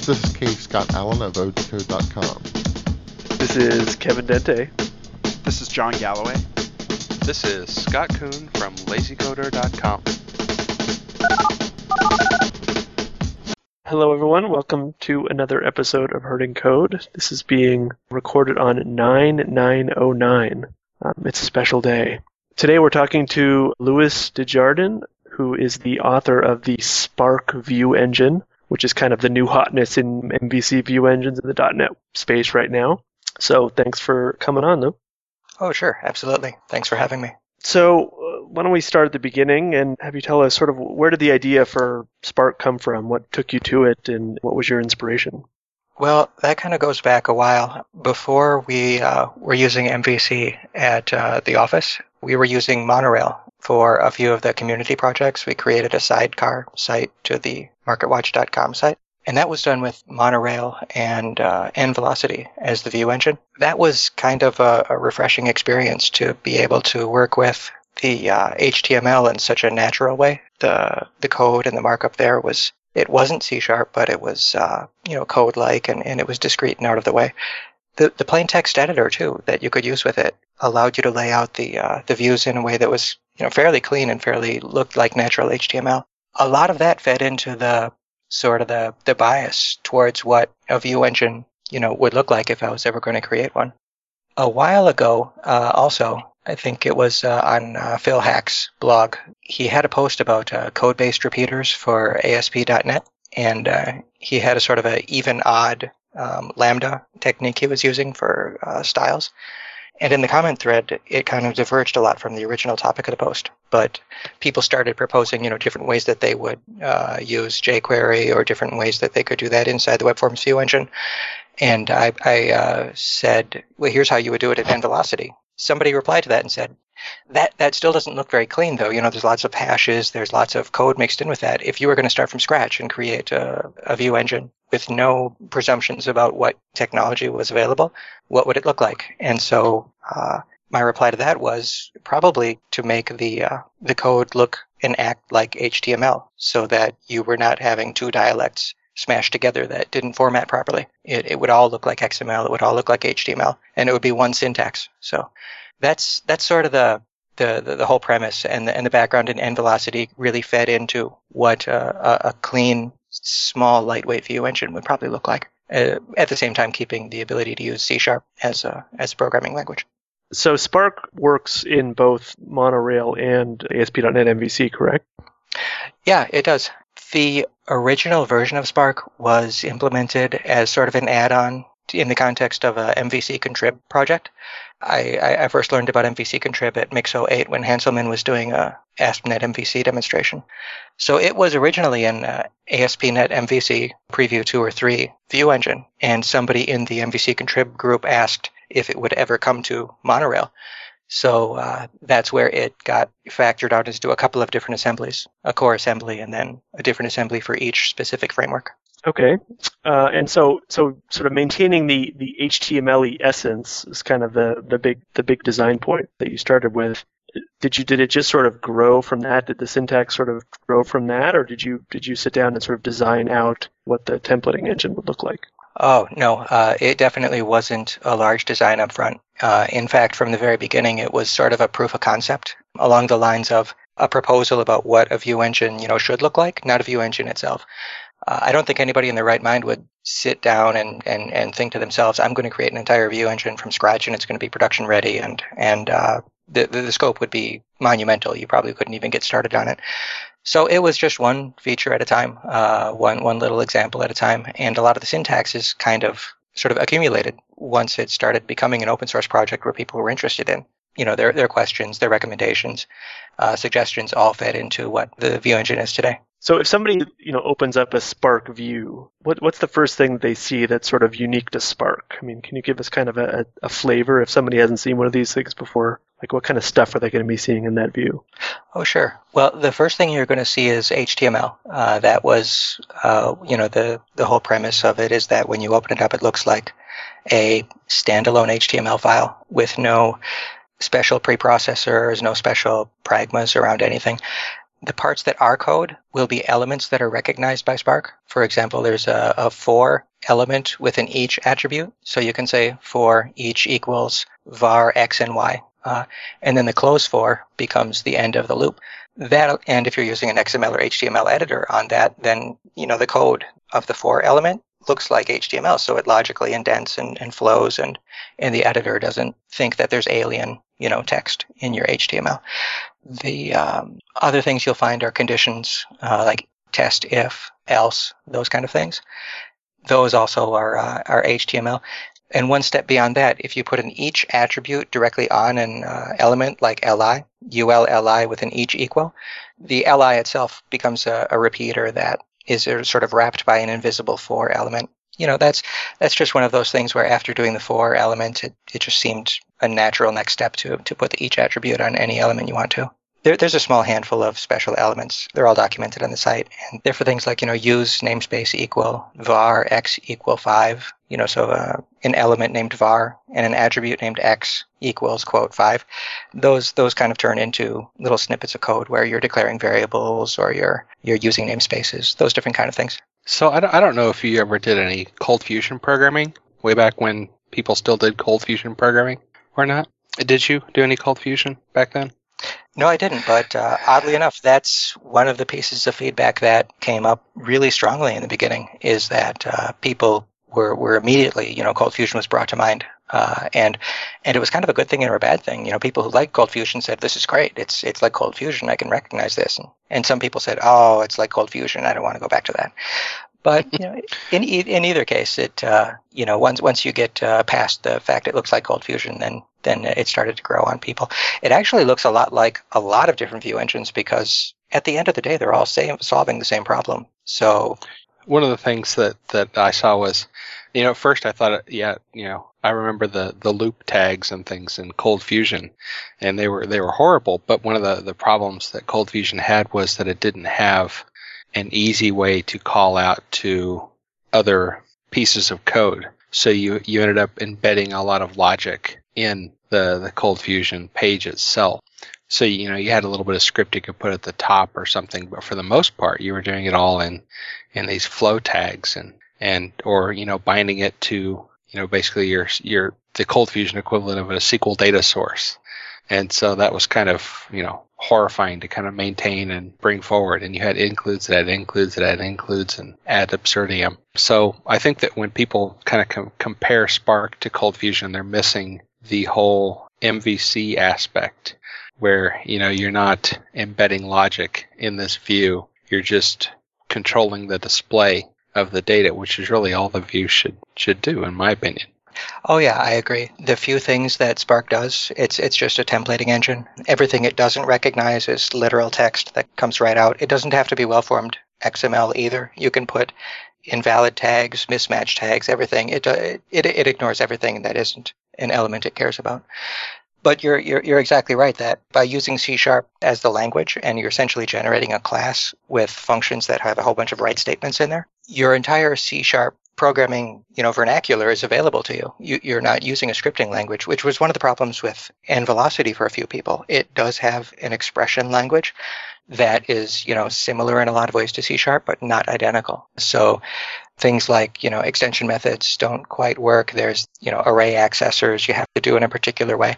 This is K. Scott Allen of odecode.com. This is Kevin Dente. This is John Galloway. This is Scott Kuhn from lazycoder.com. Hello everyone, welcome to another episode of Herding Code. This is being recorded on 9/9/09. It's a special day. Today we're talking to Louis Desjardins, who is the author of the Spark View Engine, which is kind of the new hotness in MVC view engines in the .NET space right now. So thanks for coming on, Lou. Oh, sure. Absolutely. Thanks for having me. So why don't we start at the beginning and have you tell us sort of where did the idea for Spark come from? What took you to it and what was your inspiration? Well, that kind of goes back a while. Before we were using MVC at the office, we were using Monorail for a few of the community projects. We created a sidecar site to the MarketWatch.com site. And that was done with Monorail and Velocity as the view engine. That was kind of a refreshing experience to be able to work with the HTML in such a natural way. The code and the markup there wasn't C#, but it was code-like and it was discrete and out of the way. The plain text editor too that you could use with it allowed you to lay out the views in a way that was fairly clean and fairly looked like natural HTML. A lot of that fed into the bias towards what a view engine, would look like if I was ever going to create one. A while ago, also, I think it was on Phil Hack's blog, he had a post about code-based repeaters for ASP.NET, and he had a sort of a even-odd lambda technique he was using for styles. And in the comment thread, it kind of diverged a lot from the original topic of the post. But people started proposing, different ways that they would use jQuery or different ways that they could do that inside the Web Forms view engine. And I said, well, here's how you would do it in Velocity. Somebody replied to that and said, that still doesn't look very clean, though. There's lots of hashes, there's lots of code mixed in with that. If you were going to start from scratch and create a view engine with no presumptions about what technology was available, what would it look like? And so my reply to that was probably to make the code look and act like HTML so that you were not having two dialects smashed together that didn't format properly. It would all look like XML, it would all look like HTML, and it would be one syntax. So that's sort of the whole premise, and the background in Velocity really fed into what a clean, small, lightweight view engine would probably look like. At the same time, keeping the ability to use C# as a programming language. So Spark works in both Monorail and ASP.NET MVC, correct? Yeah, it does. The original version of Spark was implemented as sort of an add-on in the context of a MVC contrib project. I first learned about MVC contrib at Mix08 when Hanselman was doing a ASP.NET MVC demonstration. So it was originally an ASP.NET MVC Preview 2 or 3 view engine, and somebody in the MVC contrib group asked if it would ever come to Monorail. So that's where it got factored out into a couple of different assemblies, a core assembly and then a different assembly for each specific framework. Okay. And so sort of maintaining the HTML-y essence is kind of the big design point that you started with. Did it just sort of grow from that? Did the syntax sort of grow from that, or did you sit down and sort of design out what the templating engine would look like? Oh, no, it definitely wasn't a large design up front. In fact, from the very beginning, it was sort of a proof of concept along the lines of a proposal about what a view engine, should look like, not a view engine itself. I don't think anybody in their right mind would sit down and think to themselves, I'm going to create an entire view engine from scratch and it's going to be production ready and the scope would be monumental. You probably couldn't even get started on it. So it was just one feature at a time, one little example at a time, and a lot of the syntax is kind of sort of accumulated once it started becoming an open source project where people were interested in. Their questions, their recommendations, suggestions all fed into what the view engine is today. So if somebody, opens up a Spark view, what's the first thing they see that's sort of unique to Spark? I mean, can you give us kind of a flavor if somebody hasn't seen one of these things before? Like what kind of stuff are they going to be seeing in that view? Oh, sure. Well, the first thing you're going to see is HTML. That was, the whole premise of it is that when you open it up, it looks like a standalone HTML file with no special preprocessors, no special pragmas around anything. The parts that are code will be elements that are recognized by Spark. For example, there's a for element within each attribute. So you can say for each equals var x and y. And then the close for becomes the end of the loop. And if you're using an XML or HTML editor on that, then the code of the for element looks like HTML, so it logically indents and flows, and the editor doesn't think that there's alien text in your HTML. The other things you'll find are conditions like test, if, else, those kind of things. Those also are HTML. And one step beyond that, if you put an each attribute directly on an element like li, ul li with an each equal, the li itself becomes a repeater that is sort of wrapped by an invisible for element. That's just one of those things where after doing the for element, it just seemed a natural next step to put the each attribute on any element you want to. There's a small handful of special elements. They're all documented on the site. And they're for things like, use namespace equal var x equal 5. So an element named var and an attribute named x equals quote 5. Those kind of turn into little snippets of code where you're declaring variables or you're using namespaces, those different kind of things. So I don't know if you ever did any Cold Fusion programming way back when people still did Cold Fusion programming or not. Did you do any Cold Fusion back then? No, I didn't, but oddly enough, that's one of the pieces of feedback that came up really strongly in the beginning, is that people were immediately, Cold Fusion was brought to mind. And it was kind of a good thing or a bad thing. People who like Cold Fusion said, this is great. It's like Cold Fusion. I can recognize this. And some people said, oh, it's like Cold Fusion. I don't want to go back to that. But in either case, it once you get past the fact it looks like Cold Fusion, then it started to grow on people. It actually looks a lot like a lot of different view engines, because at the end of the day, they're all solving the same problem. So one of the things that I saw was, at first I thought, I remember the loop tags and things in Cold Fusion, and they were horrible. But one of the problems that Cold Fusion had was that it didn't have an easy way to call out to other pieces of code. So you ended up embedding a lot of logic in the Cold Fusion page itself. So, you had a little bit of script you could put at the top or something, but for the most part, you were doing it all in these flow tags or binding it to, basically the Cold Fusion equivalent of a SQL data source. And so that was kind of, horrifying to kind of maintain and bring forward. And you had includes that includes that includes and ad absurdum. So I think that when people kind of compare Spark to Cold Fusion, they're missing the whole MVC aspect, where, you're not embedding logic in this view. You're just controlling the display of the data, which is really all the view should do, in my opinion. Oh yeah, I agree. The few things that Spark does, it's just a templating engine. Everything it doesn't recognize is literal text that comes right out. It doesn't have to be well-formed XML either. You can put invalid tags, mismatch tags, everything. It ignores everything that isn't an element it cares about. But you're exactly right that by using C# as the language, and you're essentially generating a class with functions that have a whole bunch of write statements in there, your entire C# programming, vernacular is available to you. You're not using a scripting language, which was one of the problems with nVelocity for a few people. It does have an expression language that is, similar in a lot of ways to C#, but not identical. So things like, extension methods don't quite work. There's, array accessors you have to do in a particular way.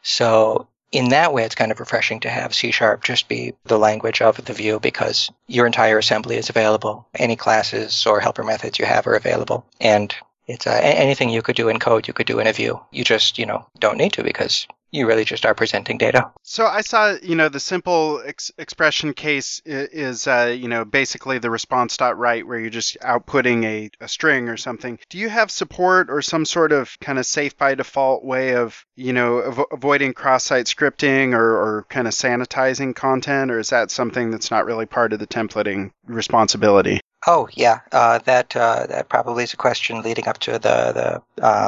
So in that way, it's kind of refreshing to have C# just be the language of the view, because your entire assembly is available. Any classes or helper methods you have are available. And it's anything you could do in code, you could do in a view. You just, don't need to, because you really just are presenting data. So I saw, the simple expression case is, basically the response.write, where you're just outputting a string or something. Do you have support or some sort of kind of safe by default way of, avoiding cross-site scripting or kind of sanitizing content? Or is that something that's not really part of the templating responsibility? Oh, yeah. That probably is a question leading up to the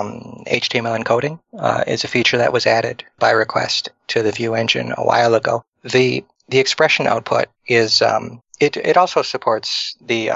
HTML encoding. Is a feature that was added by request to the Vue engine a while ago. The expression output is It also supports the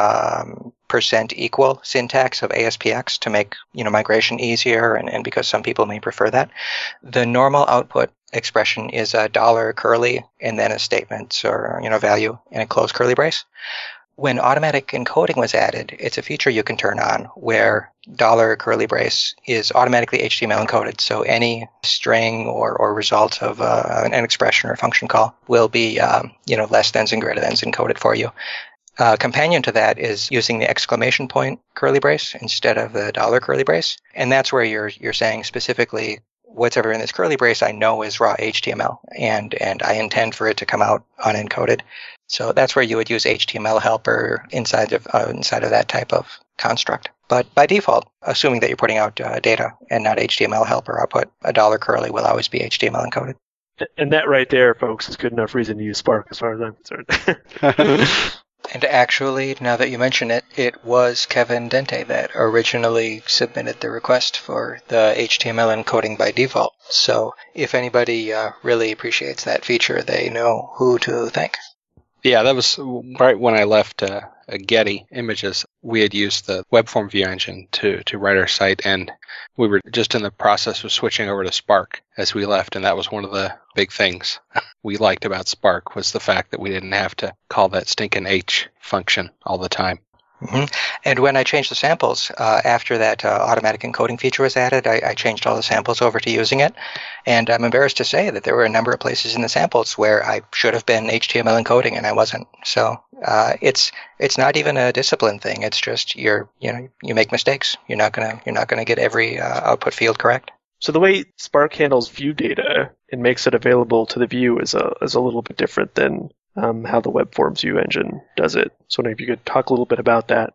%= syntax of ASPX to make migration easier, and because some people may prefer that. The normal output expression is a $curly and then a statement or value in a closed curly brace. When automatic encoding was added, it's a feature you can turn on where $curly brace is automatically HTML encoded. So any string or result of an expression or function call will be less thans and greater thans encoded for you. Companion to that is using the exclamation point curly brace instead of the $curly brace, and that's where you're saying specifically whatever in this curly brace I know is raw HTML, and I intend for it to come out unencoded. So that's where you would use HTML helper inside of that type of construct. But by default, assuming that you're putting out data and not HTML helper output, a $curly will always be HTML encoded. And that right there, folks, is good enough reason to use Spark as far as I'm concerned. And actually, now that you mention it, it was Kevin Dente that originally submitted the request for the HTML encoding by default. So if anybody really appreciates that feature, they know who to thank. Yeah, that was right when I left Getty Images. We had used the WebForm View Engine to write our site, and we were just in the process of switching over to Spark as we left, and that was one of the big things we liked about Spark was the fact that we didn't have to call that stinking H function all the time. Mm-hmm. And when I changed the samples, after that automatic encoding feature was added, I changed all the samples over to using it. And I'm embarrassed to say that there were a number of places in the samples where I should have been HTML encoding and I wasn't. So it's not even a discipline thing. It's just you make mistakes. You're not gonna get every output field correct. So the way Spark handles view data and makes it available to the view is a little bit different than how the WebForms View Engine does it. So if you could talk a little bit about that.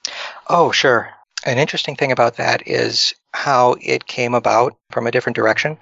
Oh, sure. An interesting thing about that is how it came about from a different direction.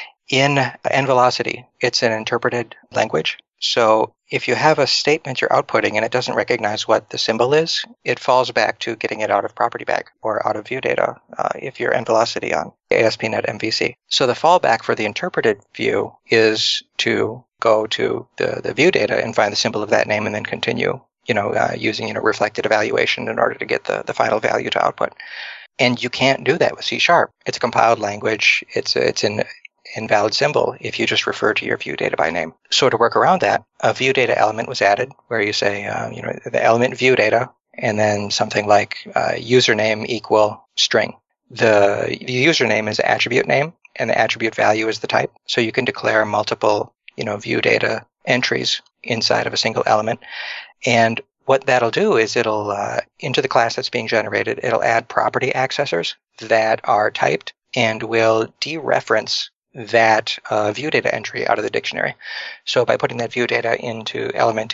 In NVelocity, it's an interpreted language. So if you have a statement you're outputting and it doesn't recognize what the symbol is, it falls back to getting it out of property bag or out of view data if you're NVelocity on ASP.NET MVC. So the fallback for the interpreted view is to go to the view data and find the symbol of that name and then continue using reflected evaluation in order to get the final value to output. And you can't do that with C#. It's a compiled language. It's an invalid symbol if you just refer to your view data by name. So to work around that, a view data element was added where you say, the element view data and then something like username equal string. The username is attribute name and the attribute value is the type. So you can declare multiple, view data entries inside of a single element. And what that'll do is it'll, into the class that's being generated, it'll add property accessors that are typed and will dereference that view data entry out of the dictionary. So by putting that view data into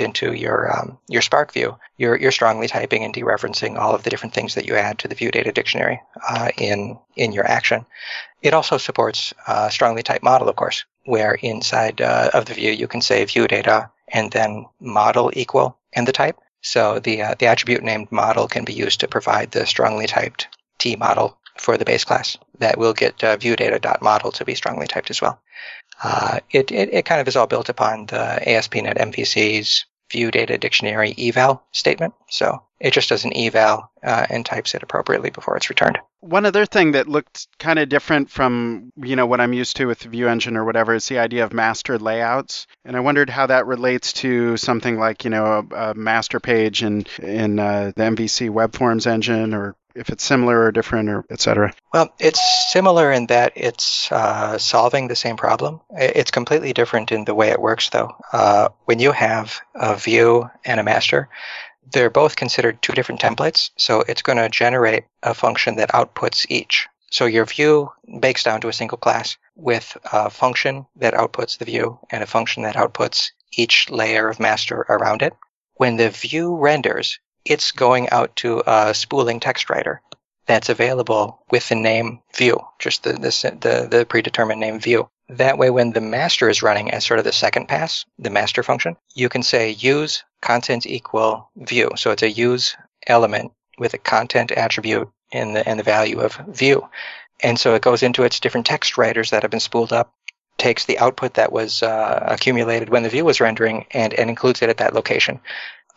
your Spark view, you're strongly typing and dereferencing all of the different things that you add to the view data dictionary in your action. It also supports strongly typed model, of course, where inside of the view you can say view data and then model equal and the type. So the attribute named model can be used to provide the strongly typed T model for the base class that will get viewData.model to be strongly typed as well. It kind of is all built upon the ASP.NET MVC's view data dictionary eval statement. So it just does an eval and types it appropriately before it's returned. One other thing that looked kind of different from, what I'm used to with the View Engine or whatever is the idea of master layouts. And I wondered how that relates to something like, a master page in the MVC Web Forms engine, or if it's similar or different, or et cetera. Well, it's similar in that it's solving the same problem. It's completely different in the way it works, though. When you have a view and a master, they're both considered two different templates, so it's going to generate a function that outputs each. So your view bakes down to a single class with a function that outputs the view and a function that outputs each layer of master around it. When the view renders, it's going out to a spooling text writer that's available with the name view, just the predetermined name view. That way, when the master is running as sort of the second pass, the master function, you can say use content equal view. So it's a use element with a content attribute and the value of view. And so it goes into its different text writers that have been spooled up, takes the output that was accumulated when the view was rendering and includes it at that location.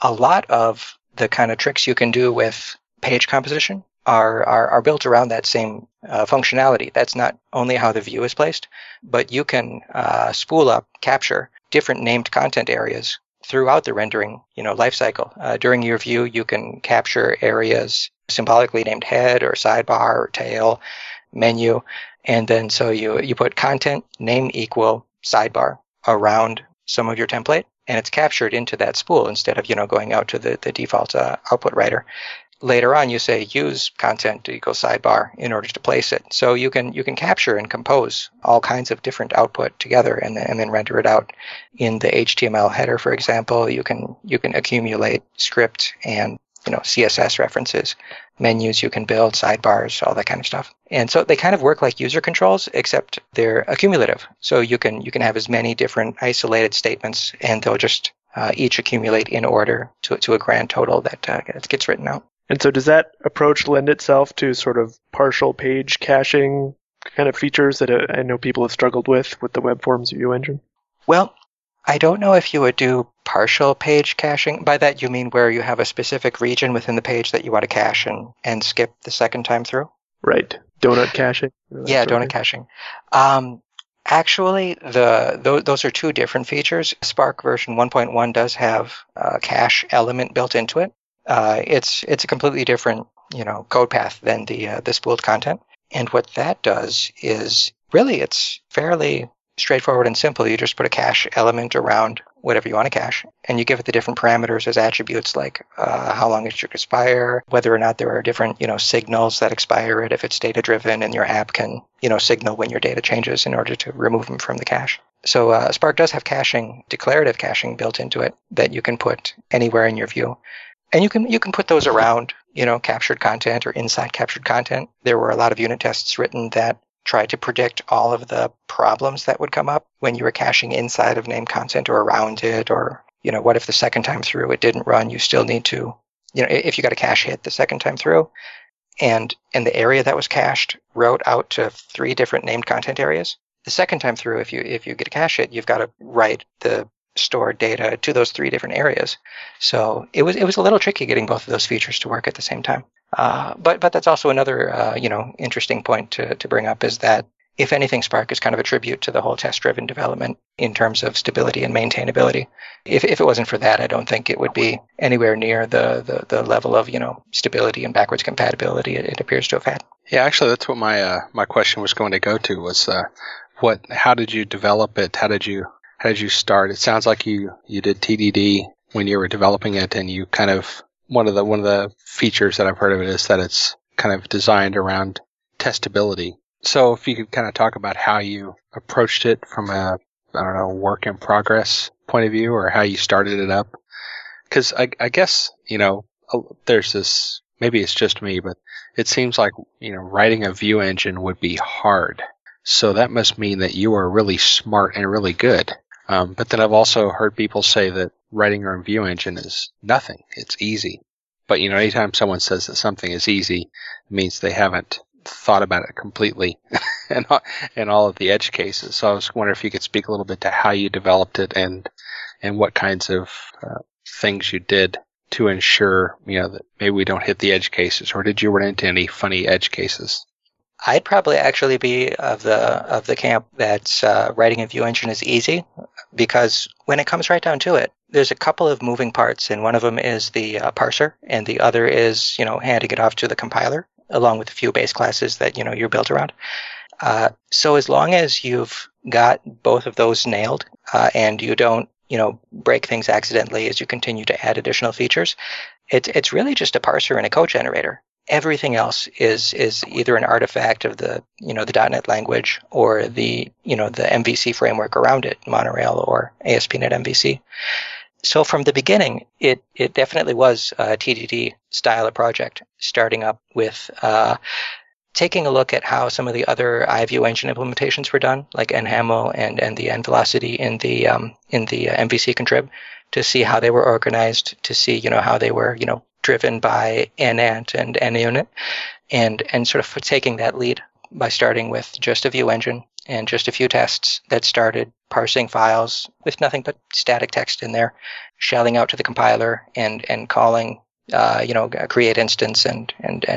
a lot of the kind of tricks you can do with page composition are built around that same functionality. That's not only how the view is placed, but you can spool up, capture different named content areas throughout the rendering, lifecycle. During your view, you can capture areas symbolically named head or sidebar or tail, menu, and then so you put content name equal sidebar around some of your template, and it's captured into that spool instead of going out to the default output writer. Later on, you say use content equals sidebar in order to place it. So you can capture and compose all kinds of different output together and then render it out in the HTML header. For example, you can accumulate script and CSS references, menus you can build, sidebars, all that kind of stuff. And so they kind of work like user controls, except they're accumulative. So you can have as many different isolated statements, and they'll just each accumulate in order to a grand total that gets written out. And so does that approach lend itself to sort of partial page caching kind of features that I know people have struggled with the Web Forms View Engine? Well, I don't know if you would do partial page caching. By that, you mean where you have a specific region within the page that you want to cache and skip the second time through? Right. Donut caching? Yeah, donut caching. Actually, those are two different features. Spark version 1.1 does have a cache element built into it. It's a completely different, code path than the spooled content. And what that does is really it's fairly straightforward and simple. You just put a cache element around whatever you want to cache, and you give it the different parameters as attributes like how long it should expire, whether or not there are different, signals that expire it if it's data driven, and your app can, signal when your data changes in order to remove them from the cache. So Spark does have caching, declarative caching built into it that you can put anywhere in your view. And you can put those around, captured content or inside captured content. There were a lot of unit tests written that tried to predict all of the problems that would come up when you were caching inside of named content or around it, or, what if the second time through it didn't run? You still need to, if you got a cache hit the second time through, and the area that was cached wrote out to 3 different named content areas. The second time through, if you get a cache hit, you've got to write the stored data to those 3 different areas. So it was a little tricky getting both of those features to work at the same time. But that's also another interesting point to bring up, is that if anything, Spark is kind of a tribute to the whole test-driven development in terms of stability and maintainability. If it wasn't for that, I don't think it would be anywhere near the level of stability and backwards compatibility it appears to have had. Yeah, actually, that's what my question was going to go to was how did you develop it? How did you start? It sounds like you did TDD when you were developing it, and you kind of one of the features that I've heard of it is that it's kind of designed around testability. So if you could kind of talk about how you approached it from a work in progress point of view, or how you started it up, because I guess there's this, maybe it's just me, but it seems like writing a view engine would be hard. So that must mean that you are really smart and really good. But then I've also heard people say that writing your own view engine is nothing. It's easy. But, anytime someone says that something is easy, it means they haven't thought about it completely and all of the edge cases. So I was wondering if you could speak a little bit to how you developed it and what kinds of things you did to ensure, that maybe we don't hit the edge cases. Or did you run into any funny edge cases? I'd probably actually be of the camp that writing a view engine is easy, because when it comes right down to it, there's a couple of moving parts, and one of them is the parser, and the other is handing it off to the compiler, along with a few base classes that you're built around. So as long as you've got both of those nailed, and you don't break things accidentally as you continue to add additional features, it's really just a parser and a code generator. Everything else is either an artifact of the .NET language or the MVC framework around it, Monorail or ASP.NET MVC. So from the beginning, it definitely was a TDD style of project, starting up with taking a look at how some of the other iView engine implementations were done, like NHAML and the NVelocity in the MVC contrib, to see how they were organized, to see how they were driven by NANT and NUnit, and sort of taking that lead by starting with just a view engine and just a few tests that started parsing files with nothing but static text in there, shelling out to the compiler and calling, create instance and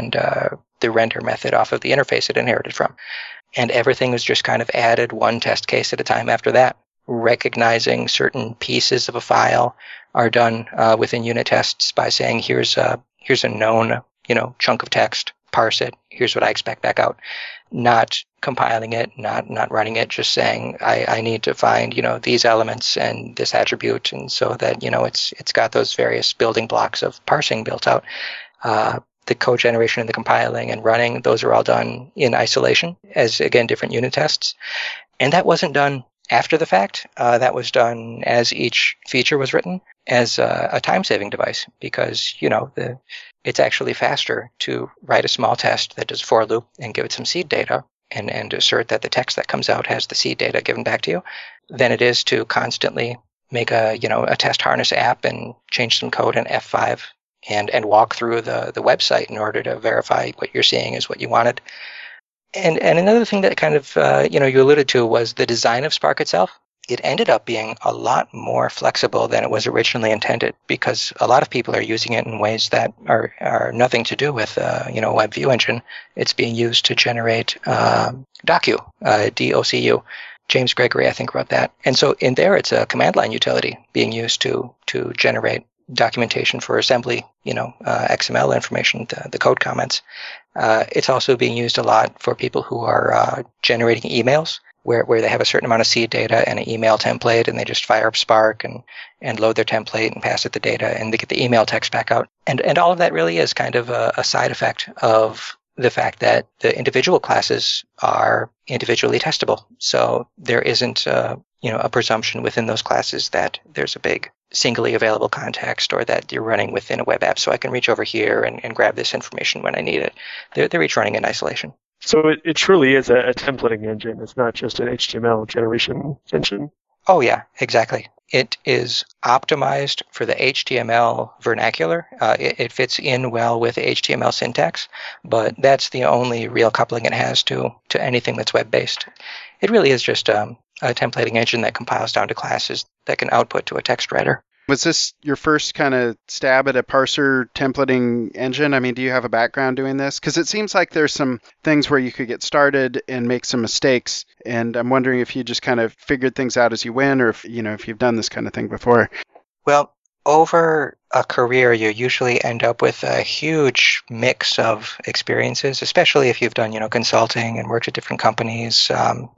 the render method off of the interface it inherited from. And everything was just kind of added one test case at a time after that. Recognizing certain pieces of a file are done within unit tests by saying, here's a known, chunk of text, parse it, here's what I expect back out. Not compiling it, not running it, just saying, I need to find, these elements and this attribute, and so that, it's got those various building blocks of parsing built out. The code generation and the compiling and running, those are all done in isolation as, again, different unit tests. And that wasn't done after the fact. That was done as each feature was written as a time-saving device because, it's actually faster to write a small test that does for loop and give it some seed data and assert that the text that comes out has the seed data given back to you than it is to constantly make a test harness app and change some code in F5 and walk through the website in order to verify what you're seeing is what you wanted. And another thing that kind of, you alluded to was the design of Spark itself. It ended up being a lot more flexible than it was originally intended because a lot of people are using it in ways that are nothing to do with, WebView engine. It's being used to generate Docu, DOCU. James Gregory, I think, wrote that. And so in there, it's a command line utility being used to generate documentation for assembly, XML information, the code comments. It's also being used a lot for people who are generating emails where they have a certain amount of seed data and an email template, and they just fire up Spark and load their template and pass it the data, and they get the email text back out. And all of that really is kind of a side effect of the fact that the individual classes are individually testable. So there isn't a presumption within those classes that there's a big singly available context or that you're running within a web app, so I can reach over here and grab this information when I need it. They're each running in isolation. So it truly is a templating engine. It's not just an HTML generation engine. Oh, yeah, exactly. It is optimized for the HTML vernacular. It fits in well with the HTML syntax, but that's the only real coupling it has to anything that's web-based. It really is just a templating engine that compiles down to classes that can output to a text writer. Was this your first kind of stab at a parser templating engine? I mean, do you have a background doing this? Because it seems like there's some things where you could get started and make some mistakes. And I'm wondering if you just kind of figured things out as you went, or if you've done this kind of thing before. Well, over a career, you usually end up with a huge mix of experiences, especially if you've done, consulting and worked at different companies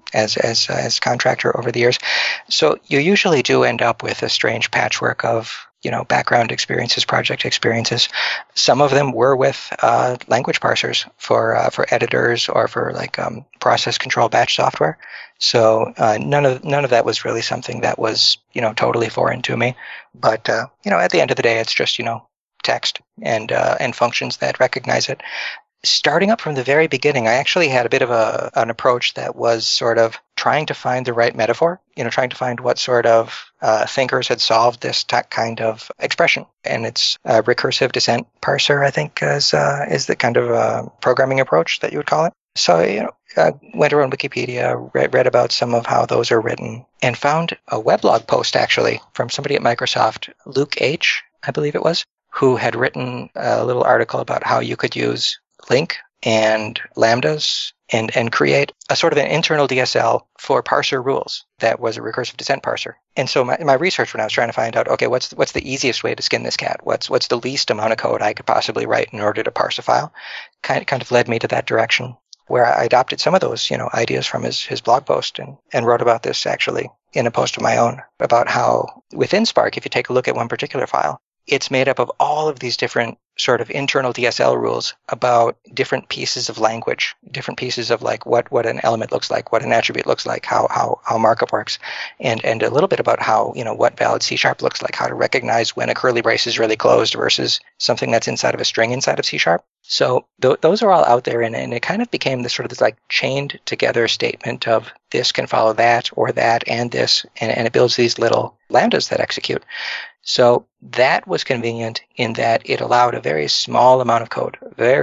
as contractor over the years. So you usually do end up with a strange patchwork of, background experiences, project experiences. Some of them were with language parsers for editors or for process control batch software. So none of that was really something that was totally foreign to me. But at the end of the day, it's just text and functions that recognize it. Starting up from the very beginning, I actually had a bit of an approach that was sort of trying to find the right metaphor, trying to find what sort of thinkers had solved this kind of expression. And it's a recursive descent parser, I think, is the kind of programming approach that you would call it. So, I went around Wikipedia, read about some of how those are written, and found a weblog post, actually, from somebody at Microsoft, Luke H., I believe it was, who had written a little article about how you could use LINQ and lambdas and create a sort of an internal DSL for parser rules that was a recursive descent parser. And so my research when I was trying to find out, okay, what's the easiest way to skin this cat? What's the least amount of code I could possibly write in order to parse a file? Kind of led me to that direction, where I adopted some of those, ideas from his blog post and wrote about this actually in a post of my own about how within Spark, if you take a look at one particular file, it's made up of all of these different sort of internal DSL rules about different pieces of language, different pieces of what an element looks like, what an attribute looks like, how markup works, and a little bit about how, what valid C# looks like, how to recognize when a curly brace is really closed versus something that's inside of a string inside of C#. So those are all out there, and it kind of became this sort of this like chained together statement of this can follow that or that and this, and it builds these little lambdas that execute. So that was convenient in that it allowed a very small amount of code,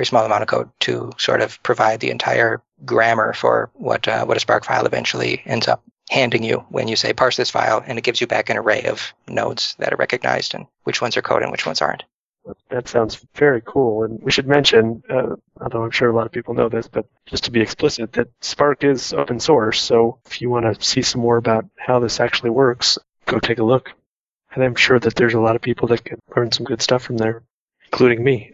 to sort of provide the entire grammar for what a Spark file eventually ends up handing you when you say parse this file, and it gives you back an array of nodes that are recognized and which ones are code and which ones aren't. That sounds very cool. And we should mention, although I'm sure a lot of people know this, but just to be explicit, that Spark is open source. So if you want to see some more about how this actually works, go take a look. And I'm sure that there's a lot of people that can learn some good stuff from there, including me.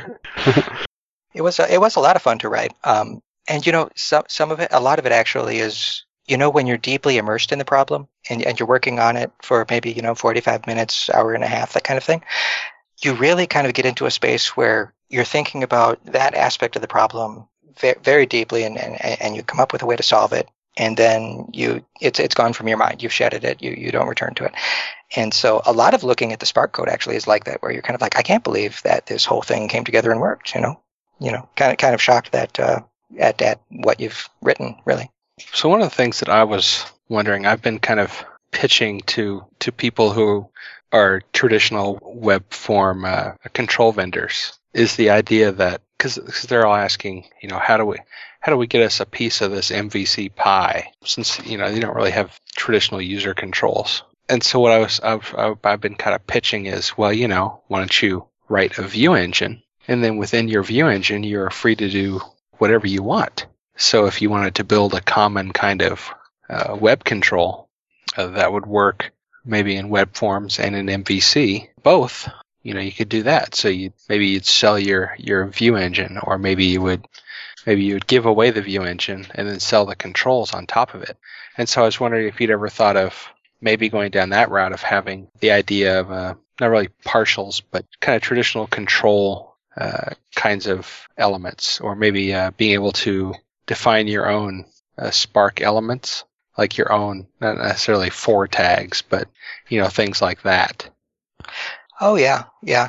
It was a lot of fun to write. And some of it, a lot of it actually is, when you're deeply immersed in the problem and you're working on it for maybe 45 minutes, hour and a half, that kind of thing, you really kind of get into a space where you're thinking about that aspect of the problem very deeply, and you come up with a way to solve it, and then it's gone from your mind. You've shedded it. You don't return to it. And so a lot of looking at the Spark code actually is like that, where you're kind of like, I can't believe that this whole thing came together and worked. Kind of shocked that at what you've written, really. So one of the things that I was wondering, I've been kind of pitching to people who are traditional web form control vendors, is the idea that because they're all asking, how do we get us a piece of this MVC pie, since you don't really have traditional user controls. And so what I've been kind of pitching is, well, why don't you write a view engine, and then within your view engine you're free to do whatever you want. So if you wanted to build a common kind of web control that would work maybe in web forms and in MVC, both, you could do that. So you'd sell your view engine, or maybe you would give away the view engine and then sell the controls on top of it. And so I was wondering if you'd ever thought of maybe going down that route of having the idea of not really partials, but kind of traditional control kinds of elements, or maybe being able to define your own Spark elements, like your own, not necessarily for tags, but things like that. Oh yeah.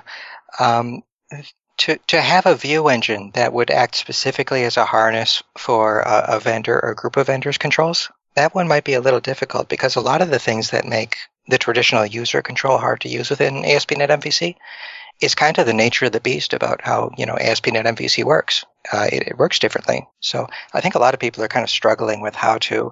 To have a view engine that would act specifically as a harness for a vendor or a group of vendors' controls, that one might be a little difficult, because a lot of the things that make the traditional user control hard to use within ASP.NET MVC is kind of the nature of the beast about how ASP.NET MVC works. It works differently. So I think a lot of people are kind of struggling with how to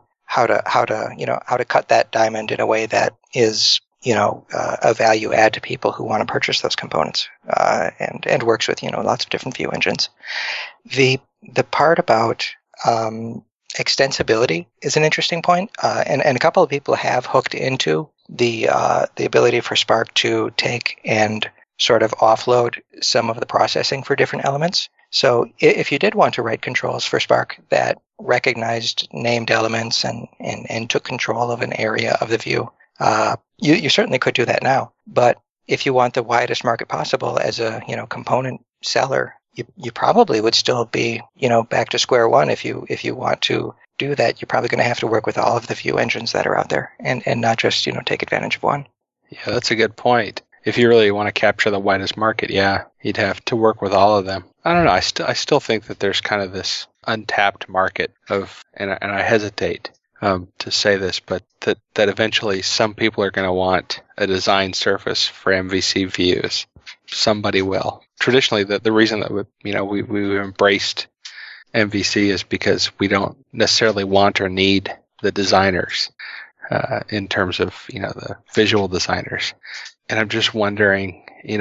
cut that diamond in a way that is a value add to people who want to purchase those components, and works with lots of different view engines. The part about extensibility is an interesting point, and a couple of people have hooked into the ability for Spark to take and sort of offload some of the processing for different elements. So if you did want to write controls for Spark that recognized named elements and took control of an area of the view, you certainly could do that now. But if you want the widest market possible as a component seller, you probably would still be back to square one. If you want to do that, you're probably going to have to work with all of the view engines that are out there, and not just take advantage of one. Yeah, that's a good point. If you really want to capture the widest market, yeah, you'd have to work with all of them. I don't know. I still think that there's kind of this untapped market of, and I hesitate to say this, but that eventually some people are going to want a design surface for MVC views. Somebody will. Traditionally, the reason that we embraced MVC is because we don't necessarily want or need the designers in terms of the visual designers. And I'm just wondering,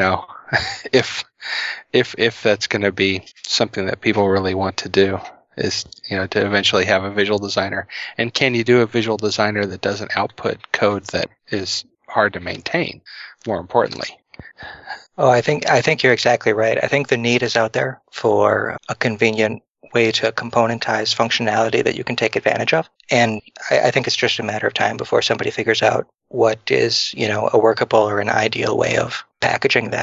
if that's going to be something that people really want to do, is to eventually have a visual designer. And can you do a visual designer that doesn't output code that is hard to maintain? More importantly. Oh, I think you're exactly right. I think the need is out there for a convenient way to componentize functionality that you can take advantage of. And I think it's just a matter of time before somebody figures out what is, a workable or an ideal way of packaging that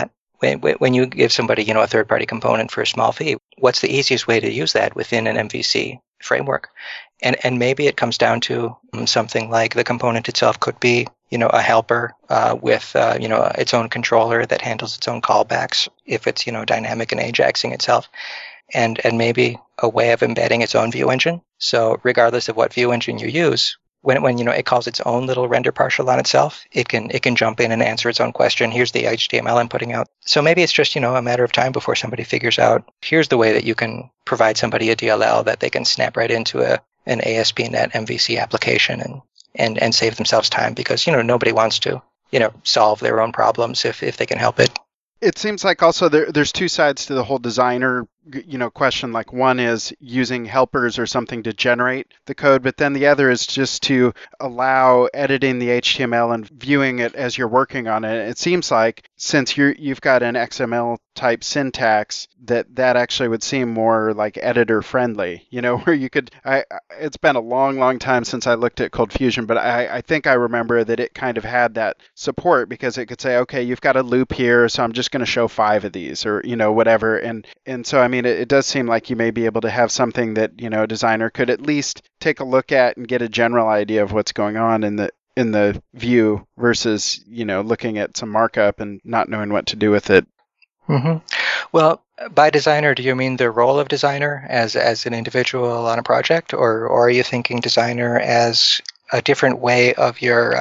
when you give somebody, a third-party component for a small fee, what's the easiest way to use that within an MVC framework? And maybe it comes down to something like the component itself could be, a helper with, its own controller that handles its own callbacks if it's, dynamic and Ajaxing itself, and maybe a way of embedding its own view engine. So regardless of what view engine you use, when it calls its own little render partial on itself, it can jump in and answer its own question. Here's the HTML I'm putting out. So maybe it's just, a matter of time before somebody figures out, here's the way that you can provide somebody a DLL that they can snap right into an ASP.NET MVC application and save themselves time, because, nobody wants to, solve their own problems if they can help it. It seems like also there's two sides to the whole designer question. Like, one is using helpers or something to generate the code, but then the other is just to allow editing the HTML and viewing it as you're working on it. It seems like since you've got an XML type syntax, that actually would seem more like editor friendly, where you could, it's been a long time since I looked at Cold Fusion, but I think I remember that it kind of had that support, because it could say, okay, you've got a loop here, so I'm just going to show 5 of these, or, whatever. And so, I mean, it does seem like you may be able to have something that, a designer could at least take a look at and get a general idea of what's going on in the view versus, looking at some markup and not knowing what to do with it. Mm-hmm. Well, by designer, do you mean the role of designer as an individual on a project, or are you thinking designer as a different way of your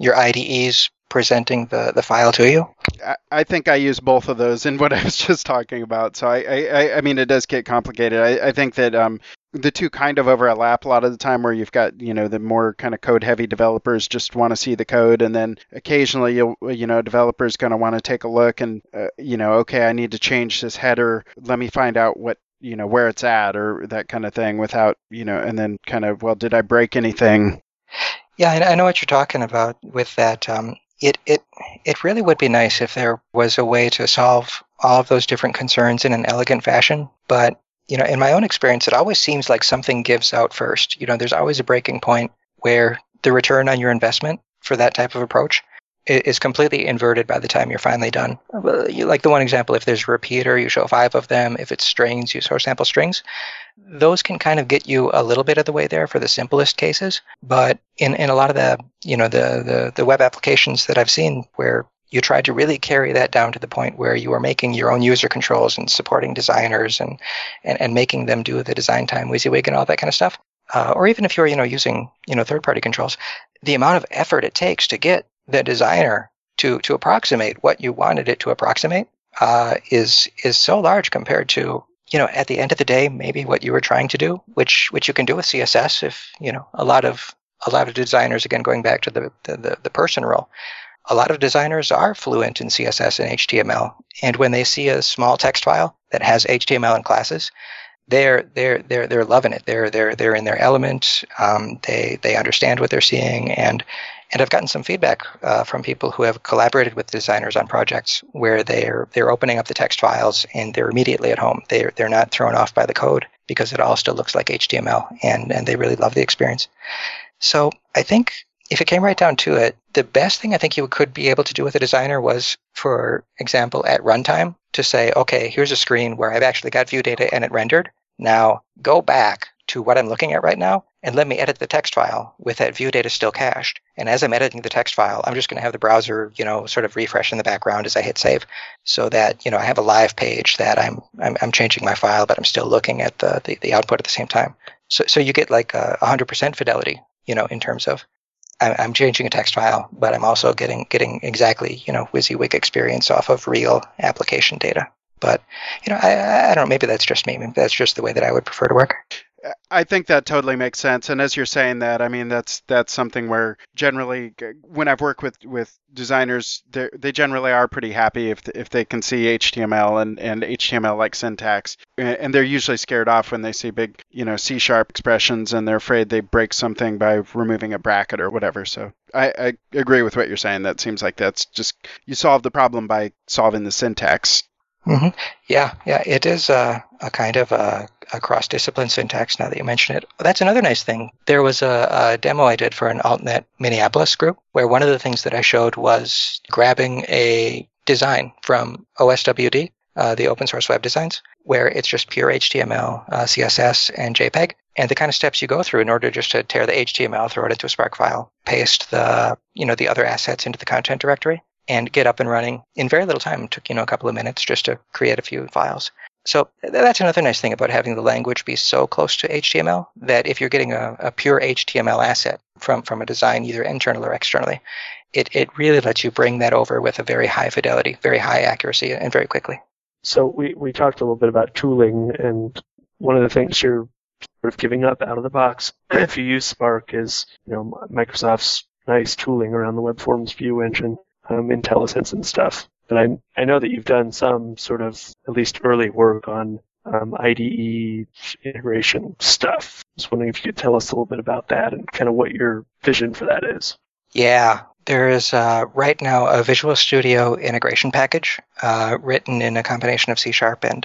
IDEs presenting the file to you? I think I use both of those in what I was just talking about. So I mean, it does get complicated. I think that the two kind of overlap a lot of the time, where you've got, the more kind of code heavy developers just want to see the code, and then occasionally developers going to want to take a look and okay, I need to change this header, let me find out what where it's at, or that kind of thing, without and then kind of, well, did I break anything? Yeah, I know what you're talking about with that. It really would be nice if there was a way to solve all of those different concerns in an elegant fashion, but in my own experience, it always seems like something gives out first. There's always a breaking point where the return on your investment for that type of approach is completely inverted by the time you're finally done. Like the one example, if there's a repeater, you show 5 of them. If it's strings, you show sample strings. Those can kind of get you a little bit of the way there for the simplest cases. But in a lot of the web applications that I've seen where you try to really carry that down to the point where you are making your own user controls and supporting designers and making them do the design time WYSIWYG and all that kind of stuff. Or even if you're, using, third-party controls, the amount of effort it takes to get the designer to approximate what you wanted it to approximate is so large compared to, at the end of the day, maybe what you were trying to do, which you can do with CSS if, a lot of designers, again, going back to the person role, a lot of designers are fluent in CSS and HTML, and when they see a small text file that has HTML and classes, they're loving it. They're in their element. They understand what they're seeing, and I've gotten some feedback from people who have collaborated with designers on projects where they're opening up the text files and they're immediately at home. They're not thrown off by the code because it all still looks like HTML, and they really love the experience. So I think if it came right down to it, the best thing I think you could be able to do with a designer was, for example, at runtime, to say, okay, here's a screen where I've actually got view data and it rendered. Now go back to what I'm looking at right now and let me edit the text file with that view data still cached. And as I'm editing the text file, I'm just going to have the browser, sort of refresh in the background as I hit save, so that, I have a live page that I'm changing my file, but I'm still looking at the output at the same time. So you get like 100% fidelity, in terms of I'm changing a text file, but I'm also getting exactly, WYSIWYG experience off of real application data. But, I don't know, maybe that's just me. Maybe that's just the way that I would prefer to work. I think that totally makes sense. And as you're saying that, I mean, that's something where generally when I've worked with designers, they generally are pretty happy if they can see HTML and HTML-like syntax. And they're usually scared off when they see big, C# expressions, and they're afraid they break something by removing a bracket or whatever. So I agree with what you're saying. That seems like that's just, you solve the problem by solving the syntax. Mm-hmm. Yeah, it is a kind of a cross-discipline syntax now that you mention it. That's another nice thing. There was a demo I did for an AltNet Minneapolis group where one of the things that I showed was grabbing a design from OSWD, the open source web designs, where it's just pure HTML, CSS, and JPEG, and the kind of steps you go through in order just to tear the HTML, throw it into a Spark file, paste the other assets into the content directory, and get up and running in very little time. It took, a couple of minutes just to create a few files. So that's another nice thing about having the language be so close to HTML, that if you're getting a pure HTML asset from a design, either internal or externally, it really lets you bring that over with a very high fidelity, very high accuracy, and very quickly. So we talked a little bit about tooling, and one of the things you're sort of giving up out of the box if you use Spark is, Microsoft's nice tooling around the web forms view engine, IntelliSense and stuff. But I know that you've done some sort of at least early work on IDE integration stuff. I was wondering if you could tell us a little bit about that and kind of what your vision for that is. Yeah. There is right now a Visual Studio integration package written in a combination of C# and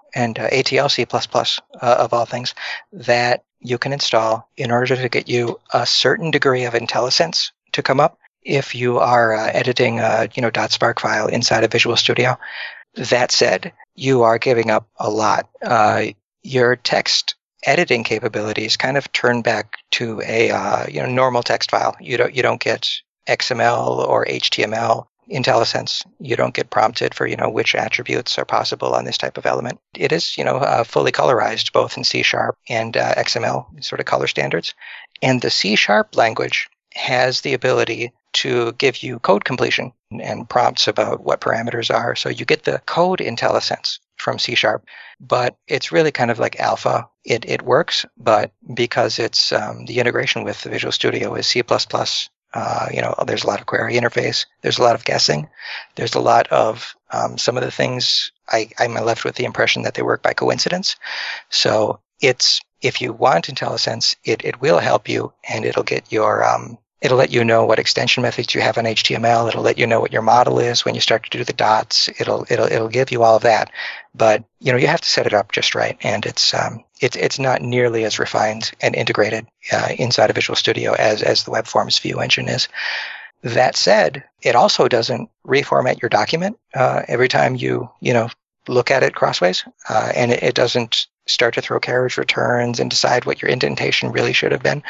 ATL C++, of all things, that you can install in order to get you a certain degree of IntelliSense to come up if you are editing a .spark file inside of Visual Studio. That said, you are giving up a lot. Your text editing capabilities kind of turn back to a normal text file. You don't get XML or HTML IntelliSense. You don't get prompted for which attributes are possible on this type of element. It is fully colorized both in C# and XML sort of color standards. And the C# language has the ability to give you code completion and prompts about what parameters are. So you get the code IntelliSense from C#, but it's really kind of like alpha. It works, but because it's the integration with the Visual Studio is C++, there's a lot of query interface. There's a lot of guessing. There's a lot of some of the things I'm left with the impression that they work by coincidence. So if you want IntelliSense, it will help you, and it'll get your it'll let you know what extension methods you have on HTML. It'll let you know what your model is when you start to do the dots. It'll give you all of that, but you have to set it up just right, and it's not nearly as refined and integrated inside of Visual Studio as the web forms view engine is. That said, it also doesn't reformat your document every time you look at it crossways, and it doesn't start to throw carriage returns and decide what your indentation really should have been.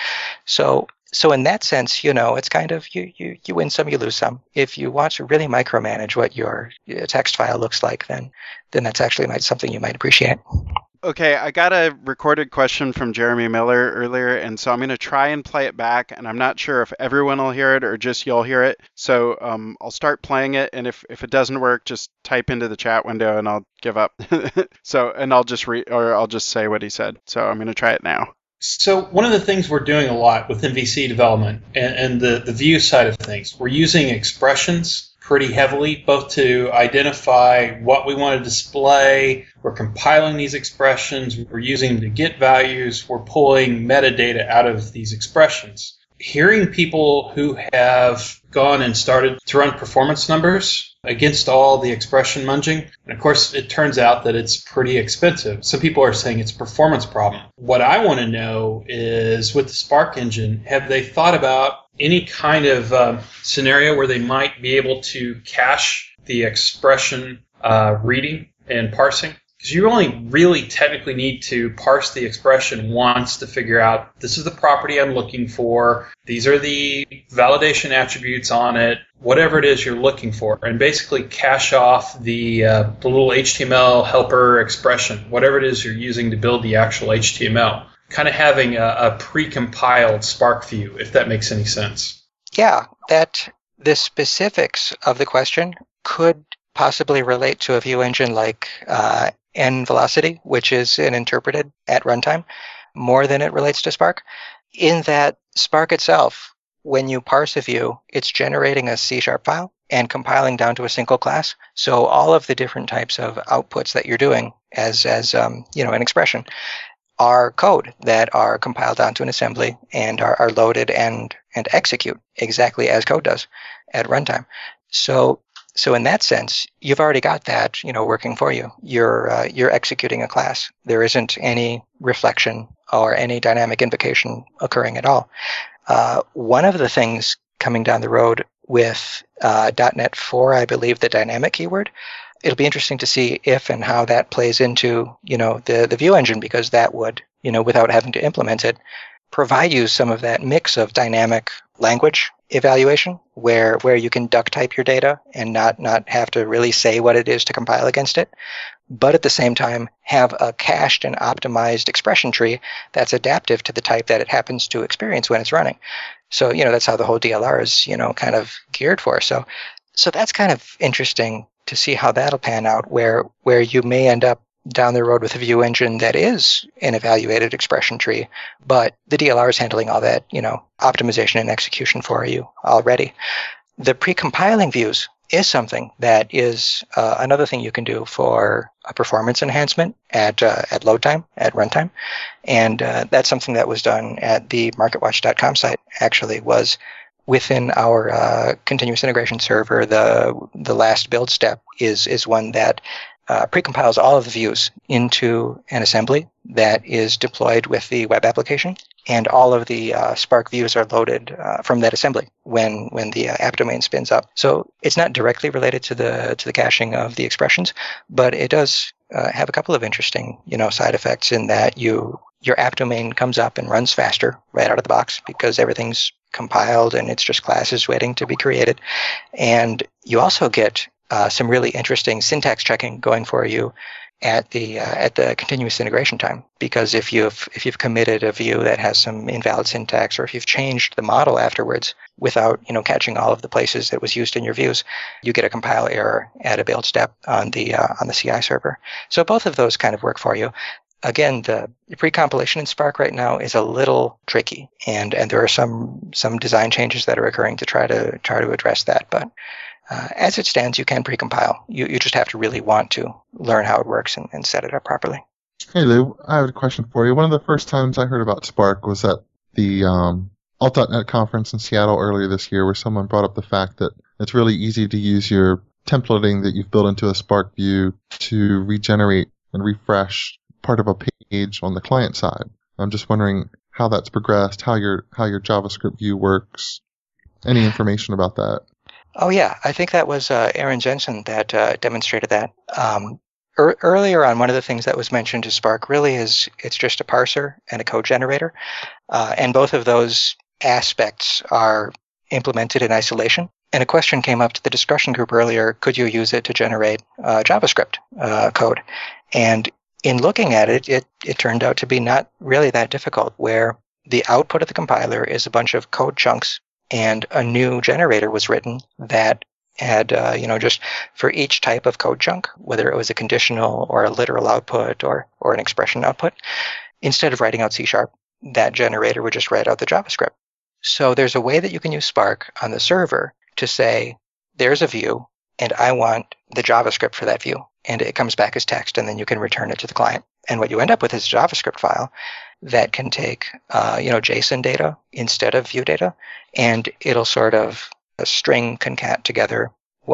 So in that sense, it's kind of you win some, you lose some. If you want to really micromanage what your text file looks like, then that's actually something you might appreciate. Okay, I got a recorded question from Jeremy Miller earlier, and so I'm going to try and play it back, and I'm not sure if everyone will hear it or just you'll hear it. So I'll start playing it, and if it doesn't work, just type into the chat window, and I'll give up. I'll just say what he said. So I'm going to try it now. So one of the things we're doing a lot with MVC development and the view side of things, we're using expressions pretty heavily, both to identify what we want to display. We're compiling these expressions. We're using them to get values. We're pulling metadata out of these expressions. Hearing people who have gone and started to run performance numbers against all the expression munging, and of course it turns out that it's pretty expensive. Some people are saying it's a performance problem. What I want to know is, with the Spark engine, have they thought about any kind of scenario where they might be able to cache the expression reading and parsing? Because you only really technically need to parse the expression once to figure out, this is the property I'm looking for, these are the validation attributes on it, whatever it is you're looking for, and basically cache off the little HTML helper expression, whatever it is you're using to build the actual HTML. Kind of having a pre-compiled Spark view, if that makes any sense. Yeah, that the specifics of the question could possibly relate to a view engine like NVelocity, which is interpreted at runtime, more than it relates to Spark. In that Spark itself, when you parse a view, it's generating a C# file and compiling down to a single class. So all of the different types of outputs that you're doing as an expression are code that are compiled onto an assembly and are loaded and execute exactly as code does at runtime. So in that sense, you've already got that, working for you. You're executing a class. There isn't any reflection or any dynamic invocation occurring at all. One of the things coming down the road with .NET 4, I believe, the dynamic keyword. It'll be interesting to see if and how that plays into, the Vue engine, because that would, without having to implement it, provide you some of that mix of dynamic language evaluation where you can duck type your data and not have to really say what it is to compile against it, but at the same time have a cached and optimized expression tree that's adaptive to the type that it happens to experience when it's running. So, that's how the whole DLR is, kind of geared for. So that's kind of interesting to see how that'll pan out, where you may end up down the road with a Vue engine that is an evaluated expression tree, but the DLR is handling all that, optimization and execution for you already. The pre-compiling views is something that is another thing you can do for a performance enhancement at load time, at runtime. And that's something that was done at the MarketWatch.com site, actually, was within our continuous integration server. The last build step is one that precompiles all of the views into an assembly that is deployed with the web application, and all of the Spark views are loaded from that assembly when the app domain spins up. So it's not directly related to the caching of the expressions, but it does have a couple of interesting side effects in that your app domain comes up and runs faster right out of the box because everything's compiled and it's just classes waiting to be created, and you also get some really interesting syntax checking going for you at the continuous integration time, because if you've committed a view that has some invalid syntax, or if you've changed the model afterwards without catching all of the places that was used in your views, you get a compile error at a build step on the CI server. So both of those kind of work for you. Again, the pre-compilation in Spark right now is a little tricky, and there are some design changes that are occurring to try to address that, but as it stands, you can precompile. You just have to really want to learn how it works and set it up properly. Hey Lou, I have a question for you. One of the first times I heard about Spark was at the Alt.NET conference in Seattle earlier this year, where someone brought up the fact that it's really easy to use your templating that you've built into a Spark view to regenerate and refresh part of a page on the client side. I'm just wondering how that's progressed, how your JavaScript view works. Any information about that? Oh yeah, I think that was Aaron Jensen that demonstrated that. Earlier on, one of the things that was mentioned is Spark really it's just a parser and a code generator, and both of those aspects are implemented in isolation. And a question came up to the discussion group earlier: could you use it to generate JavaScript code? And in looking at it, it turned out to be not really that difficult, where the output of the compiler is a bunch of code chunks, and a new generator was written that had, just for each type of code chunk, whether it was a conditional or a literal output or an expression output, instead of writing out C#, that generator would just write out the JavaScript. So there's a way that you can use Spark on the server to say, there's a view, and I want the JavaScript for that view. And it comes back as text, and then you can return it to the client. And what you end up with is a JavaScript file that can take, JSON data instead of view data, and it'll sort of string concat together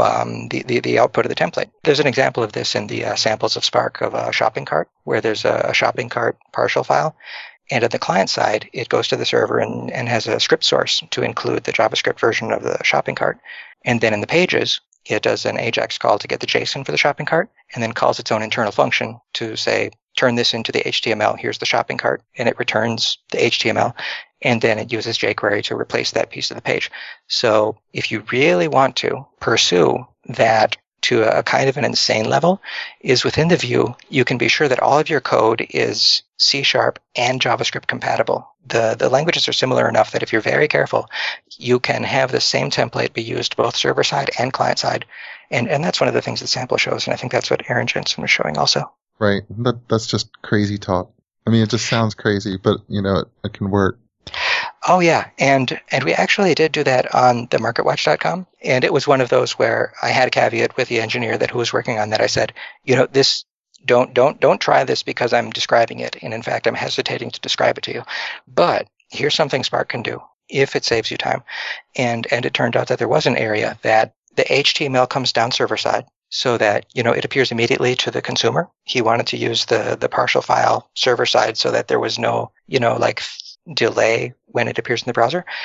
the output of the template. There's an example of this in the samples of Spark of a shopping cart, where there's a shopping cart partial file, and at the client side, it goes to the server and has a script source to include the JavaScript version of the shopping cart. And then in the pages, it does an AJAX call to get the JSON for the shopping cart, and then calls its own internal function to say, turn this into the HTML, here's the shopping cart, and it returns the HTML, and then it uses jQuery to replace that piece of the page. So if you really want to pursue that to a kind of an insane level, is within the view, you can be sure that all of your code is C# and JavaScript compatible. The languages are similar enough that if you're very careful, you can have the same template be used both server side and client side. And that's one of the things that sample shows, and I think that's what Aaron Jensen was showing also. Right. That's just crazy talk. I mean, it just sounds crazy, but, it can work. Oh, yeah. And we actually did do that on the MarketWatch.com. And it was one of those where I had a caveat with the engineer who was working on that. I said, this, don't try this because I'm describing it. And in fact, I'm hesitating to describe it to you. But here's something Spark can do if it saves you time. And it turned out that there was an area that the HTML comes down server side, so that, it appears immediately to the consumer. He wanted to use the partial file server side so that there was no, delay when it appears in the browser.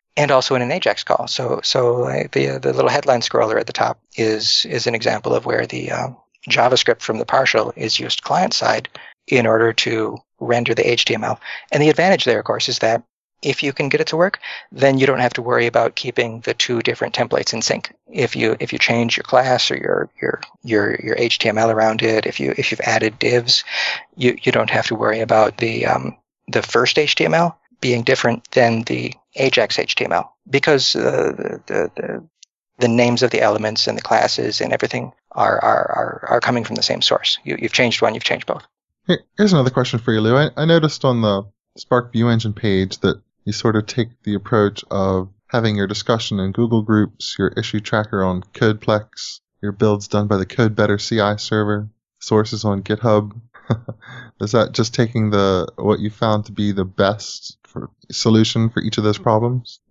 and also in an AJAX call. So the little headline scroller at the top is an example of where the JavaScript from the partial is used client side in order to render the HTML. And the advantage there, of course, is that if you can get it to work, then you don't have to worry about keeping the two different templates in sync. If you change your class or your HTML around it, if you've added divs, you don't have to worry about the first HTML being different than the AJAX HTML, because the names of the elements and the classes and everything are coming from the same source. You've changed one, you've changed both. Here's another question for you, Lou. I noticed on the Spark View Engine page that you sort of take the approach of having your discussion in Google Groups, your issue tracker on Codeplex, your builds done by the CodeBetter CI server, sources on GitHub. Is that just taking what you found to be the best solution for each of those problems?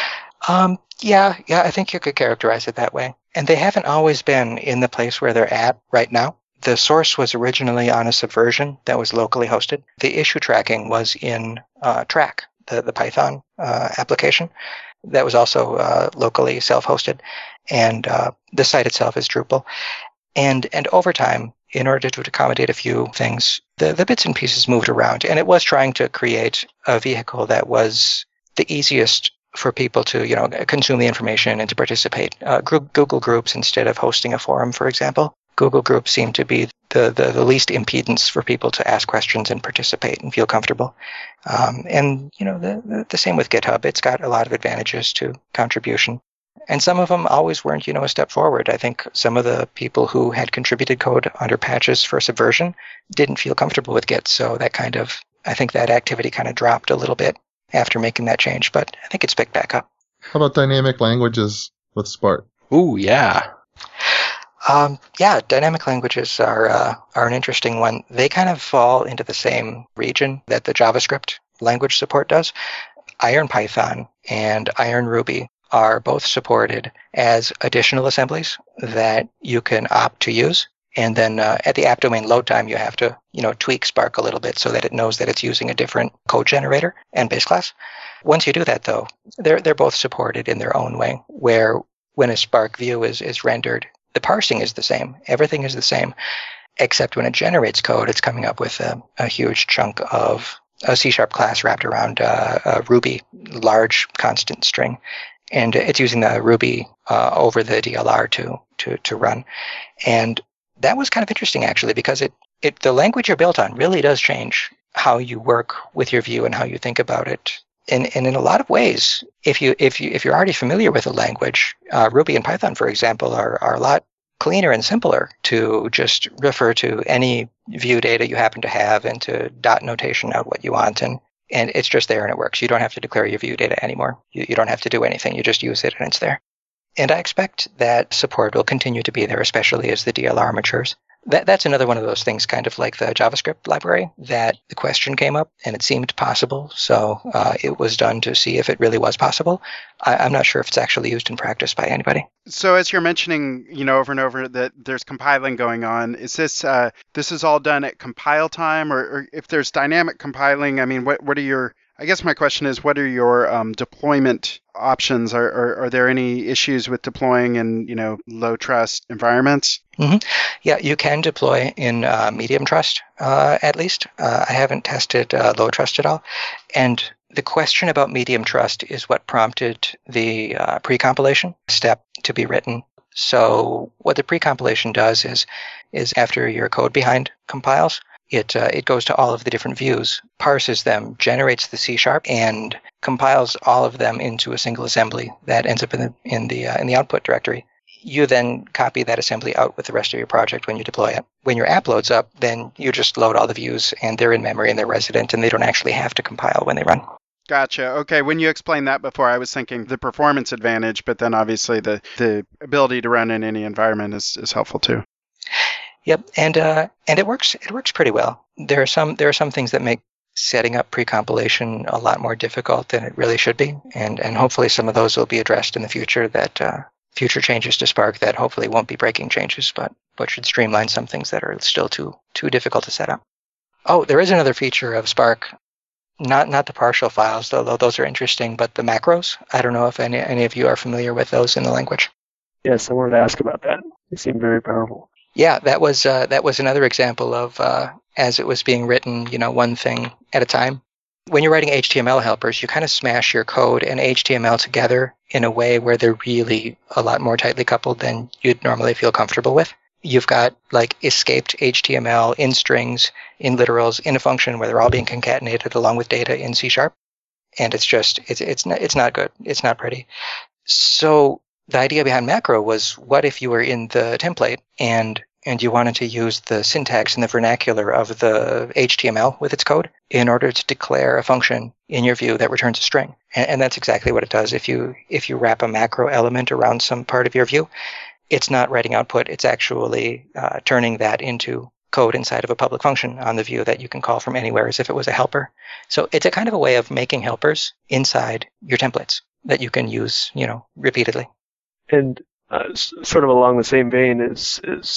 Yeah, I think you could characterize it that way. And they haven't always been in the place where they're at right now. The source was originally on a Subversion that was locally hosted. The issue tracking was in Track, the Python application that was also locally self-hosted. And the site itself is Drupal. And over time, in order to accommodate a few things, the bits and pieces moved around. And it was trying to create a vehicle that was the easiest for people to, consume the information and to participate. Google Groups, instead of hosting a forum, for example, Google Groups seem to be the least impedance for people to ask questions and participate and feel comfortable. And the same with GitHub. It's got a lot of advantages to contribution. And some of them always weren't, a step forward. I think some of the people who had contributed code under patches for Subversion didn't feel comfortable with Git. So I think that activity kind of dropped a little bit after making that change, but I think it's picked back up. How about dynamic languages with Spark? Ooh, yeah. Dynamic languages are an interesting one. They kind of fall into the same region that the JavaScript language support does. IronPython and IronRuby are both supported as additional assemblies that you can opt to use. And then at the app domain load time, you have to, tweak Spark a little bit so that it knows that it's using a different code generator and base class. Once you do that, though, they're both supported in their own way, where when a Spark view is rendered, the parsing is the same. Everything is the same, except when it generates code, it's coming up with a huge chunk of a C# class wrapped around a Ruby large constant string. And it's using the Ruby over the DLR to run. And that was kind of interesting, actually, because the language you're built on really does change how you work with your view and how you think about it. And in a lot of ways, if you're already familiar with a language, Ruby and Python, for example, are a lot cleaner and simpler to just refer to any view data you happen to have and to dot notation out what you want. And it's just there and it works. You don't have to declare your view data anymore. You don't have to do anything. You just use it and it's there. And I expect that support will continue to be there, especially as the DLR matures. That's another one of those things, kind of like the JavaScript library, that the question came up and it seemed possible. So it was done to see if it really was possible. I'm not sure if it's actually used in practice by anybody. So as you're mentioning, over and over that there's compiling going on, is this is all done at compile time, or if there's dynamic compiling? I mean, what are your? I guess my question is, what are your deployment options? Are there any issues with deploying in low trust environments? Mm-hmm. Yeah, you can deploy in medium trust at least. I haven't tested low trust at all, and the question about medium trust is what prompted the pre-compilation step to be written. So what the pre-compilation does is after your code behind compiles, it goes to all of the different views, parses them, generates the C# and compiles all of them into a single assembly that ends up in the output directory. You then copy that assembly out with the rest of your project when you deploy it. When your app loads up, then you just load all the views and they're in memory and they're resident and they don't actually have to compile when they run. Gotcha. Okay, when you explained that before, I was thinking the performance advantage, but then obviously the ability to run in any environment is helpful too. Yep, and it works. It works pretty well. There are some things that make setting up pre-compilation a lot more difficult than it really should be, and hopefully some of those will be addressed in the future. That future changes to Spark that hopefully won't be breaking changes, but should streamline some things that are still too difficult to set up. Oh, there is another feature of Spark Not the partial files, although those are interesting, but the macros. I don't know if any of you are familiar with those in the language. Yes, I wanted to ask about that. They seem very powerful. Yeah, that was another example of as it was being written, one thing at a time. When you're writing HTML helpers, you kind of smash your code and HTML together in a way where they're really a lot more tightly coupled than you'd normally feel comfortable with. You've got like escaped HTML in strings, in literals, in a function where they're all being concatenated along with data in C#, and it's not good. It's not pretty. So the idea behind macro was, what if you were in the template and you wanted to use the syntax and the vernacular of the HTML with its code in order to declare a function in your view that returns a string. And that's exactly what it does. If you wrap a macro element around some part of your view, it's not writing output. It's actually turning that into code inside of a public function on the view that you can call from anywhere as if it was a helper. So it's a kind of a way of making helpers inside your templates that you can use, repeatedly. And sort of along the same vein is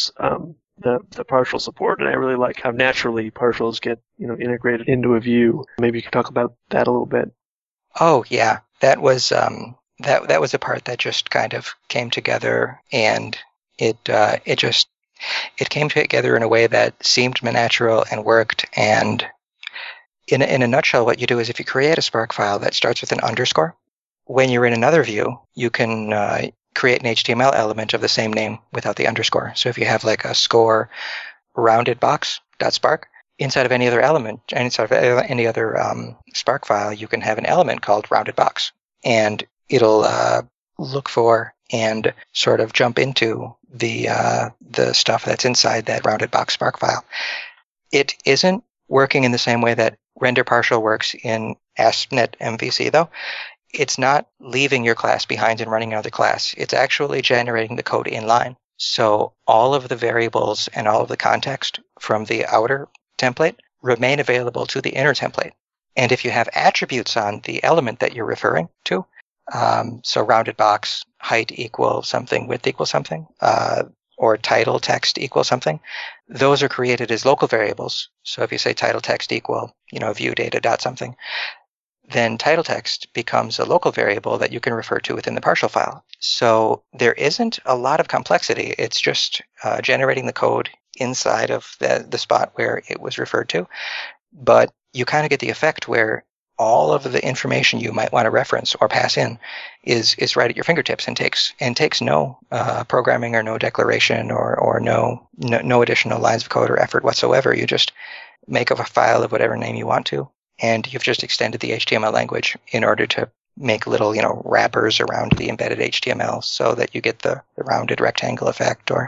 the partial support, and I really like how naturally partials get integrated into a view. Maybe you could talk about that a little bit. Oh yeah, that was that was a part that just kind of came together, and it came together in a way that seemed natural and worked. And in a nutshell, what you do is if you create a Spark file that starts with an underscore, when you're in another view, you can create an HTML element of the same name without the underscore. So if you have like a score rounded box.spark, inside of any other element, inside of any other Spark file, you can have an element called rounded box, and it'll look for and sort of jump into the stuff that's inside that rounded box Spark file. It isn't working in the same way that render partial works in AspNet MVC, though. It's not leaving your class behind and running another class. It's actually generating the code inline. So all of the variables and all of the context from the outer template remain available to the inner template. And if you have attributes on the element that you're referring to, so rounded box, height equal something, width equal something, or title text equal something, those are created as local variables. So if you say title text equal, view data dot something, then title text becomes a local variable that you can refer to within the partial file. So there isn't a lot of complexity. It's just generating the code inside of the spot where it was referred to. But you kind of get the effect where all of the information you might want to reference or pass in is right at your fingertips and takes no programming or no declaration or no additional lines of code or effort whatsoever. You just make up a file of whatever name you want to, and you've just extended the HTML language in order to make little, wrappers around the embedded HTML so that you get the rounded rectangle effect, or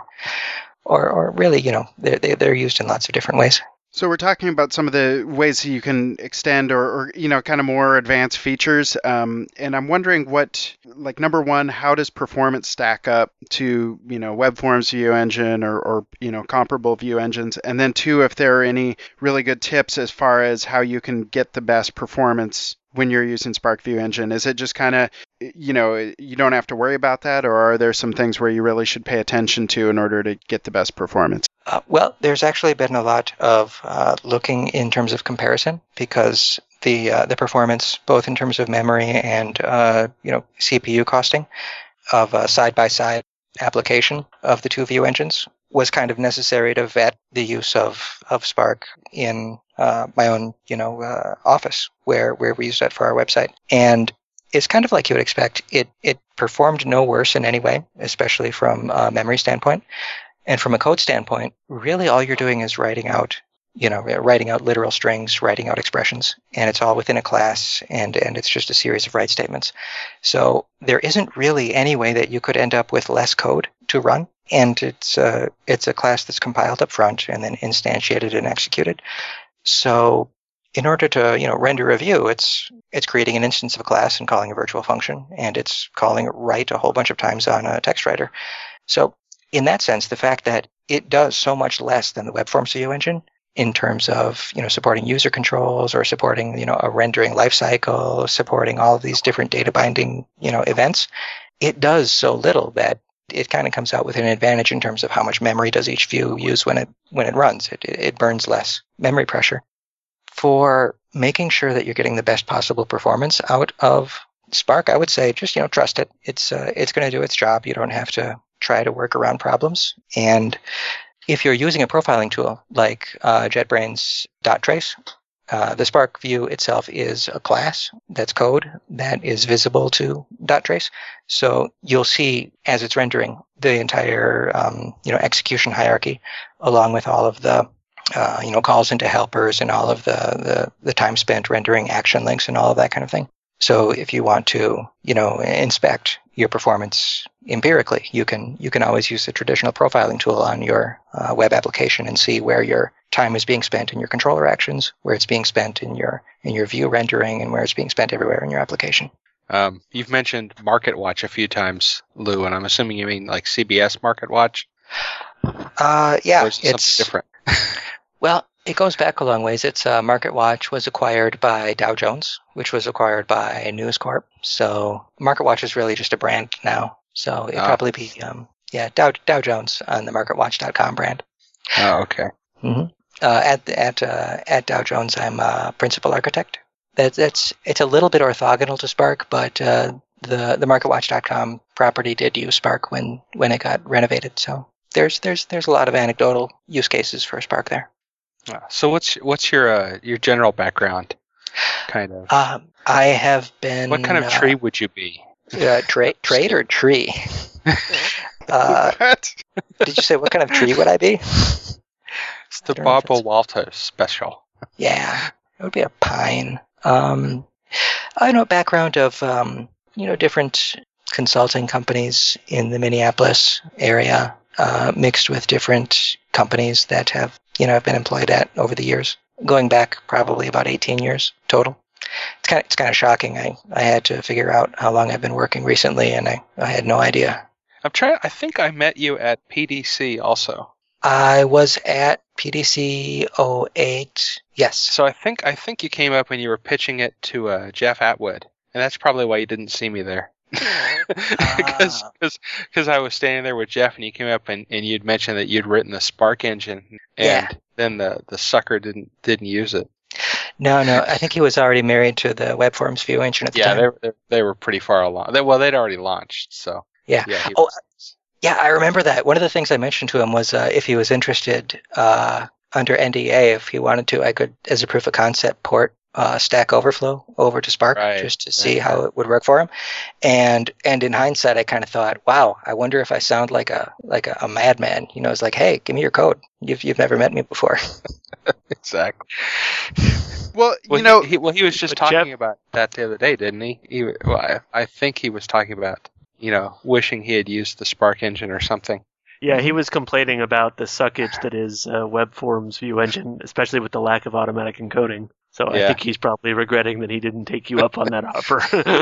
really, they're used in lots of different ways. So we're talking about some of the ways that you can extend or kind of more advanced features. And I'm wondering number one, how does performance stack up to, WebForms View Engine or comparable view engines? And then two, if there are any really good tips as far as how you can get the best performance when you're using Spark View Engine. Is it just kind of, you don't have to worry about that, or are there some things where you really should pay attention to in order to get the best performance? Well, there's actually been a lot of looking in terms of comparison, because the performance, both in terms of memory and CPU costing of a side-by-side application of the two view engines, was kind of necessary to vet the use of Spark in my own office where we use that for our website. And it's kind of like you would expect. It performed no worse in any way, especially from a memory standpoint. And from a code standpoint, really all you're doing is writing out literal strings, writing out expressions, and it's all within a class, and it's just a series of write statements. So there isn't really any way that you could end up with less code to run, and it's a class that's compiled up front and then instantiated and executed. So in order to render a view, it's creating an instance of a class and calling a virtual function, and it's calling write a whole bunch of times on a text writer. So in that sense, the fact that it does so much less than the WebForms View Engine in terms of supporting user controls or supporting a rendering lifecycle, supporting all of these different data binding events, it does so little that it kind of comes out with an advantage in terms of how much memory does each view use when it runs. It burns less memory pressure. For making sure that you're getting the best possible performance out of Spark, I would say just, trust it. It's going to do its job. You don't have to try to work around problems. And if you're using a profiling tool like JetBrains .trace, the Spark view itself is a class that's code that is visible to .trace. So you'll see as it's rendering the entire execution hierarchy, along with all of the calls into helpers and all of the time spent rendering action links and all of that kind of thing. So if you want to, inspect your performance empirically, you can always use the traditional profiling tool on your web application and see where your time is being spent in your controller actions, where it's being spent in your view rendering, and where it's being spent everywhere in your application. You've mentioned MarketWatch a few times, Lou, and I'm assuming you mean like CBS MarketWatch? Yeah, or is it something different? Well, it goes back a long ways. It's MarketWatch was acquired by Dow Jones, which was acquired by News Corp. So MarketWatch is really just a brand now. So it'd probably be Dow Jones on the MarketWatch.com brand. Oh, okay. Mm-hmm. At Dow Jones, I'm a principal architect. It's a little bit orthogonal to Spark, but the MarketWatch.com property did use Spark when it got renovated. So there's a lot of anecdotal use cases for Spark there. So what's your general background, kind of? I have been. What kind of tree would you be? Trade or tree? What? Did you say what kind of tree would I be? It's the Bobo Walters special. Yeah, it would be a pine. I know a background of different consulting companies in the Minneapolis area, mixed with different companies that have been employed at over the years, going back probably about 18 years total. It's kind of shocking. I had to figure out how long I've been working recently, and I had no idea. I think I met you at PDC also. I was at PDC 08. Yes. So I think you came up when you were pitching it to Jeff Atwood, and that's probably why you didn't see me there. Because I was standing there with Jeff, and you came up and you'd mentioned that you'd written the Spark engine, and then the sucker didn't use it. No, I think he was already married to the Web Forms View engine at the time. Yeah, they were pretty far along. They'd already launched, so. Yeah. Yeah, I remember that. One of the things I mentioned to him was if he was interested under NDA, if he wanted to, I could, as a proof of concept, port Stack Overflow over to Spark just to see how it would work for him. And in hindsight, I kind of thought, wow, I wonder if I sound like a madman. It's like, hey, give me your code. You've never met me before. Exactly. Well, he was just talking about that the other day, didn't he? I think he was talking about wishing he had used the Spark engine or something. Yeah, he was complaining about the suckage that is Web Forms View engine, especially with the lack of automatic encoding. So I think he's probably regretting that he didn't take you up on that offer.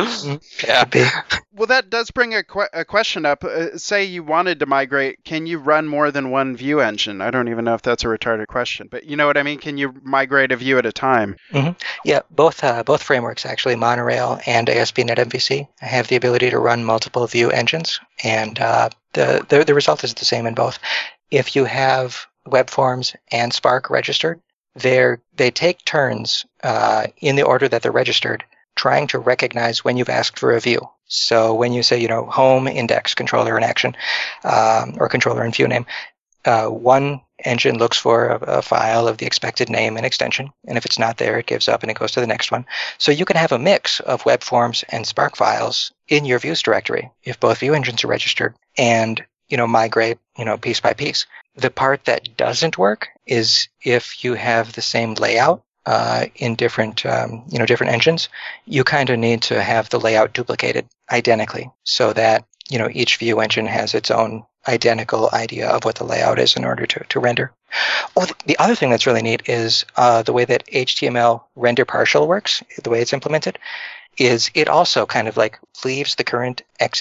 Yeah. Well, that does bring a question up. Say you wanted to migrate, can you run more than one view engine? I don't even know if that's a retarded question, but you know what I mean? Can you migrate a view at a time? Mm-hmm. Yeah, both frameworks, actually, Monorail and ASP.NET MVC, have the ability to run multiple view engines, and the result is the same in both. If you have Web Forms and Spark registered, they take turns in the order that they're registered, trying to recognize when you've asked for a view. So when you say, home, index, controller, and action, or controller and view name, one engine looks for a file of the expected name and extension, and if it's not there, it gives up and it goes to the next one. So you can have a mix of Web Forms and Spark files in your views directory if both view engines are registered, and migrate piece by piece. The part that doesn't work is if you have the same layout in different different engines. You kind of need to have the layout duplicated identically so that each view engine has its own identical idea of what the layout is in order to render. Oh, the other thing that's really neat is the way that HTML render partial works, the way it's implemented, is it also kind of like leaves the current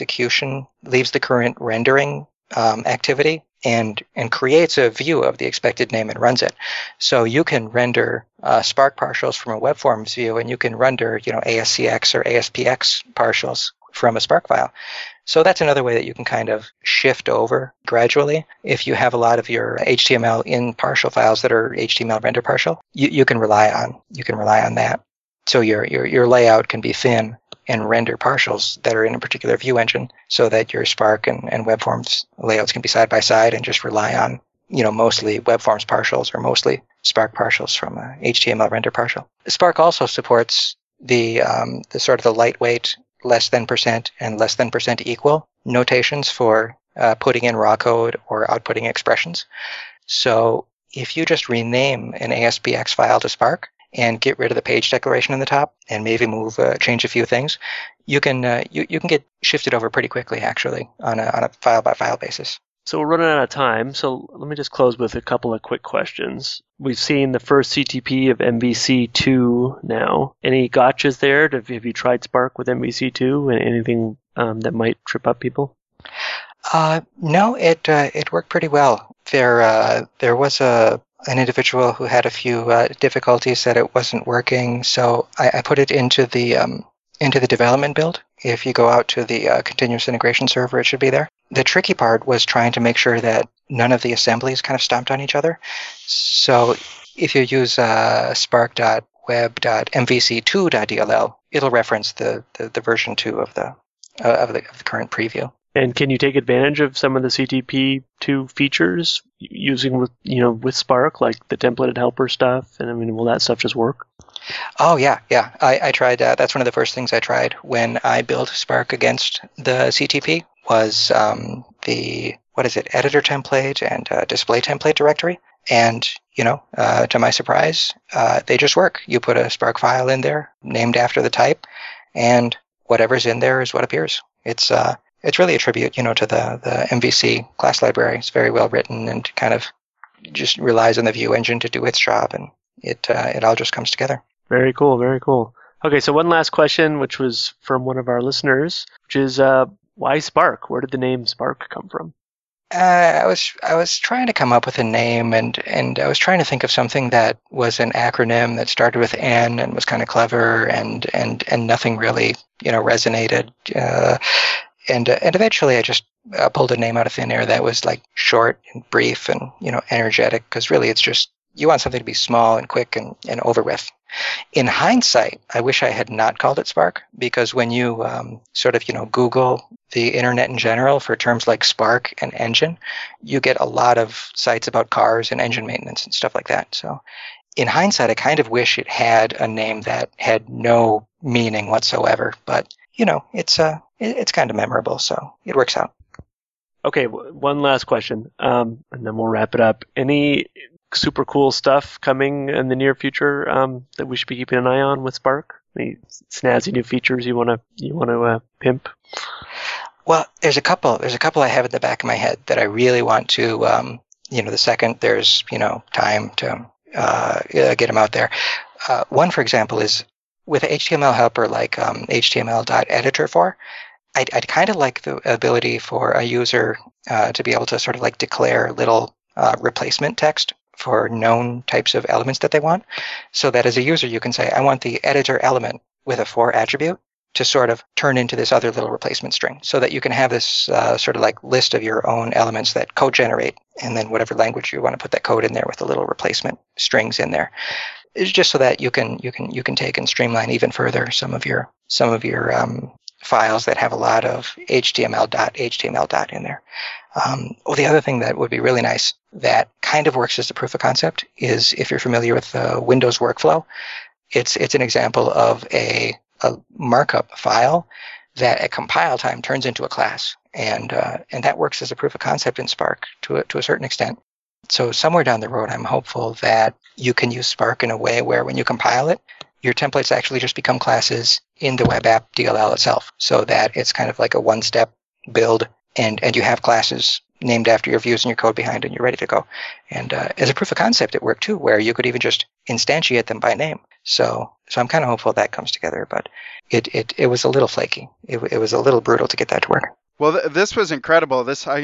rendering activity and creates a view of the expected name and runs it. So you can render Spark partials from a Web Forms view, and you can render ASCX or ASPX partials from a Spark file. So that's another way that you can kind of shift over gradually. If you have a lot of your HTML in partial files that are HTML render partial, you can rely on that. So your layout can be thin and render partials that are in a particular view engine so that your Spark and WebForms layouts can be side by side and just rely on, mostly WebForms partials or mostly Spark partials from a HTML render partial. Spark also supports the sort of the lightweight less than % and less than % equal notations for putting in raw code or outputting expressions. So if you just rename an ASPX file to Spark and get rid of the page declaration in the top and maybe change a few things, you can get shifted over pretty quickly actually on a file by file basis. So we're running out of time, so let me just close with a couple of quick questions. We've seen the first CTP of MVC2 now. Any gotchas there? Have you tried Spark with MVC2 and anything that might trip up people? No, it worked pretty well. There was an individual who had a few difficulties that it wasn't working, so I put it into the development build. If you go out to the continuous integration server, it should be there. The tricky part was trying to make sure that none of the assemblies kind of stomped on each other. So if you use spark.web.mvc2.dll, it'll reference the version 2 of the current preview. And can you take advantage of some of the CTP2 features using with Spark, like the templated helper stuff? And will that stuff just work? Oh yeah. I tried. That's one of the first things I tried when I built Spark against the CTP was the editor template and display template directory. And to my surprise, they just work. You put a Spark file in there named after the type, and whatever's in there is what appears. It's really a tribute, to the MVC class library. It's very well written and kind of just relies on the view engine to do its job, and it all just comes together. Very cool, very cool. Okay, so one last question, which was from one of our listeners, which is why Spark? Where did the name Spark come from? I was trying to come up with a name, and I was trying to think of something that was an acronym that started with N and was kind of clever, and nothing really resonated. And eventually I just pulled a name out of thin air that was like short and brief and, energetic, because really it's just, you want something to be small and quick and over with. In hindsight, I wish I had not called it Spark, because when you Google the internet in general for terms like Spark and engine, you get a lot of sites about cars and engine maintenance and stuff like that. So in hindsight, I kind of wish it had a name that had no meaning whatsoever, but it's kind of memorable, so it works out. Okay, one last question, and then we'll wrap it up. Any super cool stuff coming in the near future that we should be keeping an eye on with Spark? Any snazzy new features you want to pimp? Well, there's a couple I have in the back of my head that I really want to. The second there's time to get them out there. One, for example, is with an HTML helper like HTML.editor4, I'd kind of like the ability for a user to be able to sort of like declare little replacement text for known types of elements that they want, so that as a user you can say, I want the editor element with a for attribute to sort of turn into this other little replacement string, so that you can have this sort of like list of your own elements that code generate, and then whatever language you want to put that code in there with the little replacement strings in there. It's just so that you can take and streamline even further some of your files that have a lot of HTML in there. The other thing that would be really nice that kind of works as a proof of concept is if you're familiar with the Windows workflow, it's an example of a markup file that at compile time turns into a class, and that works as a proof of concept in Spark to a certain extent. So somewhere down the road, I'm hopeful that you can use Spark in a way where when you compile it, your templates actually just become classes in the web app DLL itself, so that it's kind of like a one-step build, and you have classes named after your views and your code behind, and you're ready to go. And as a proof of concept, it worked too, where you could even just instantiate them by name. So I'm kind of hopeful that comes together, but it was a little flaky. It was a little brutal to get that to work. Well, this was incredible.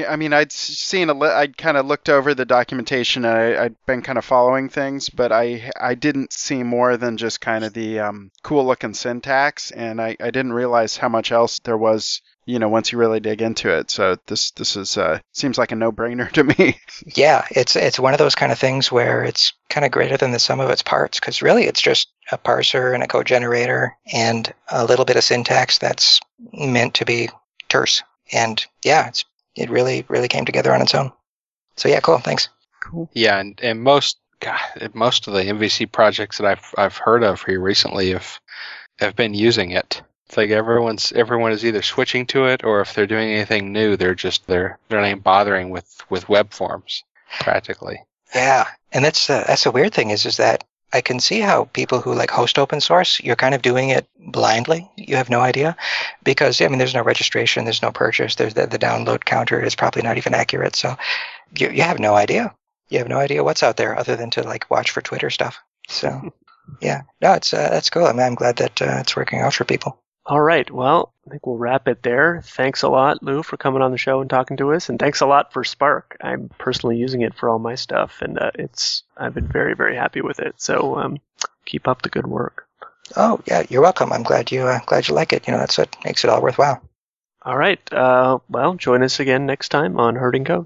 I'd kind of looked over the documentation, and I'd been kind of following things, but I didn't see more than just kind of the cool looking syntax, and I didn't realize how much else there was, once you really dig into it. So this is seems like a no-brainer to me. Yeah, it's one of those kind of things where it's kind of greater than the sum of its parts, because really it's just a parser and a code generator and a little bit of syntax that's meant to be terse. And yeah, it really, really came together on its own. So yeah, cool. Thanks. Cool. Yeah, and most of the MVC projects that I've heard of here recently have been using it. It's like everyone is either switching to it, or if they're doing anything new, they're not even bothering with web forms practically. Yeah, and that's the weird thing is that I can see how people who like host open source, you're kind of doing it blindly. You have no idea because, I mean, there's no registration, there's no purchase, there's the download counter is probably not even accurate. So you have no idea. You have no idea what's out there other than to like watch for Twitter stuff. So yeah, no, that's cool. I mean, I'm glad that it's working out for people. All right. Well, I think we'll wrap it there. Thanks a lot, Lou, for coming on the show and talking to us. And thanks a lot for Spark. I'm personally using it for all my stuff, and I've been very, very happy with it. So keep up the good work. Oh, yeah, you're welcome. I'm glad you like it. You know, that's what makes it all worthwhile. All right. Well, join us again next time on Herding Code.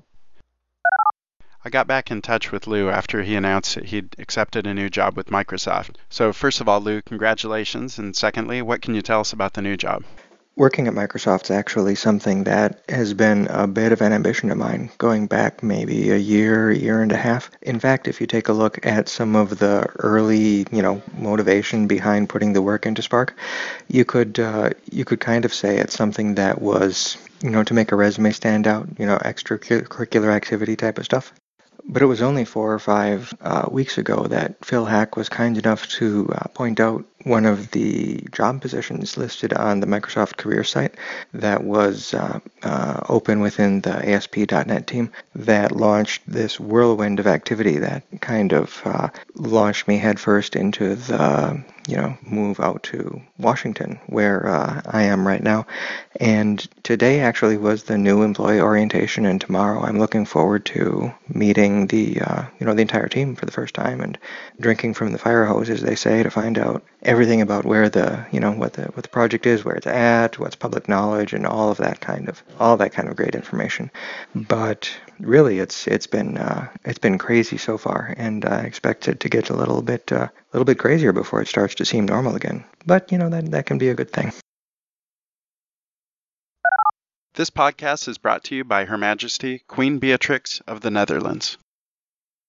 I got back in touch with Lou after he announced that he'd accepted a new job with Microsoft. So first of all, Lou, congratulations. And secondly, what can you tell us about the new job? Working at Microsoft is actually something that has been a bit of an ambition of mine, going back maybe a year and a half. In fact, if you take a look at some of the early, motivation behind putting the work into Spark, you could kind of say it's something that was, to make a resume stand out, extracurricular activity type of stuff. But it was only 4 or 5 weeks ago that Phil Hack was kind enough to point out one of the job positions listed on the Microsoft career site that was open within the ASP.NET team that launched this whirlwind of activity that kind of launched me headfirst into the move out to Washington, where I am right now. And today actually was the new employee orientation, and tomorrow I'm looking forward to meeting the entire team for the first time and drinking from the fire hose, as they say, to find out everything about where what the project is, where it's at, what's public knowledge, and all that kind of great information. But really, it's been crazy so far, and I expect it to get a little bit crazier before it starts to seem normal again. But that can be a good thing. This podcast is brought to you by Her Majesty Queen Beatrix of the Netherlands.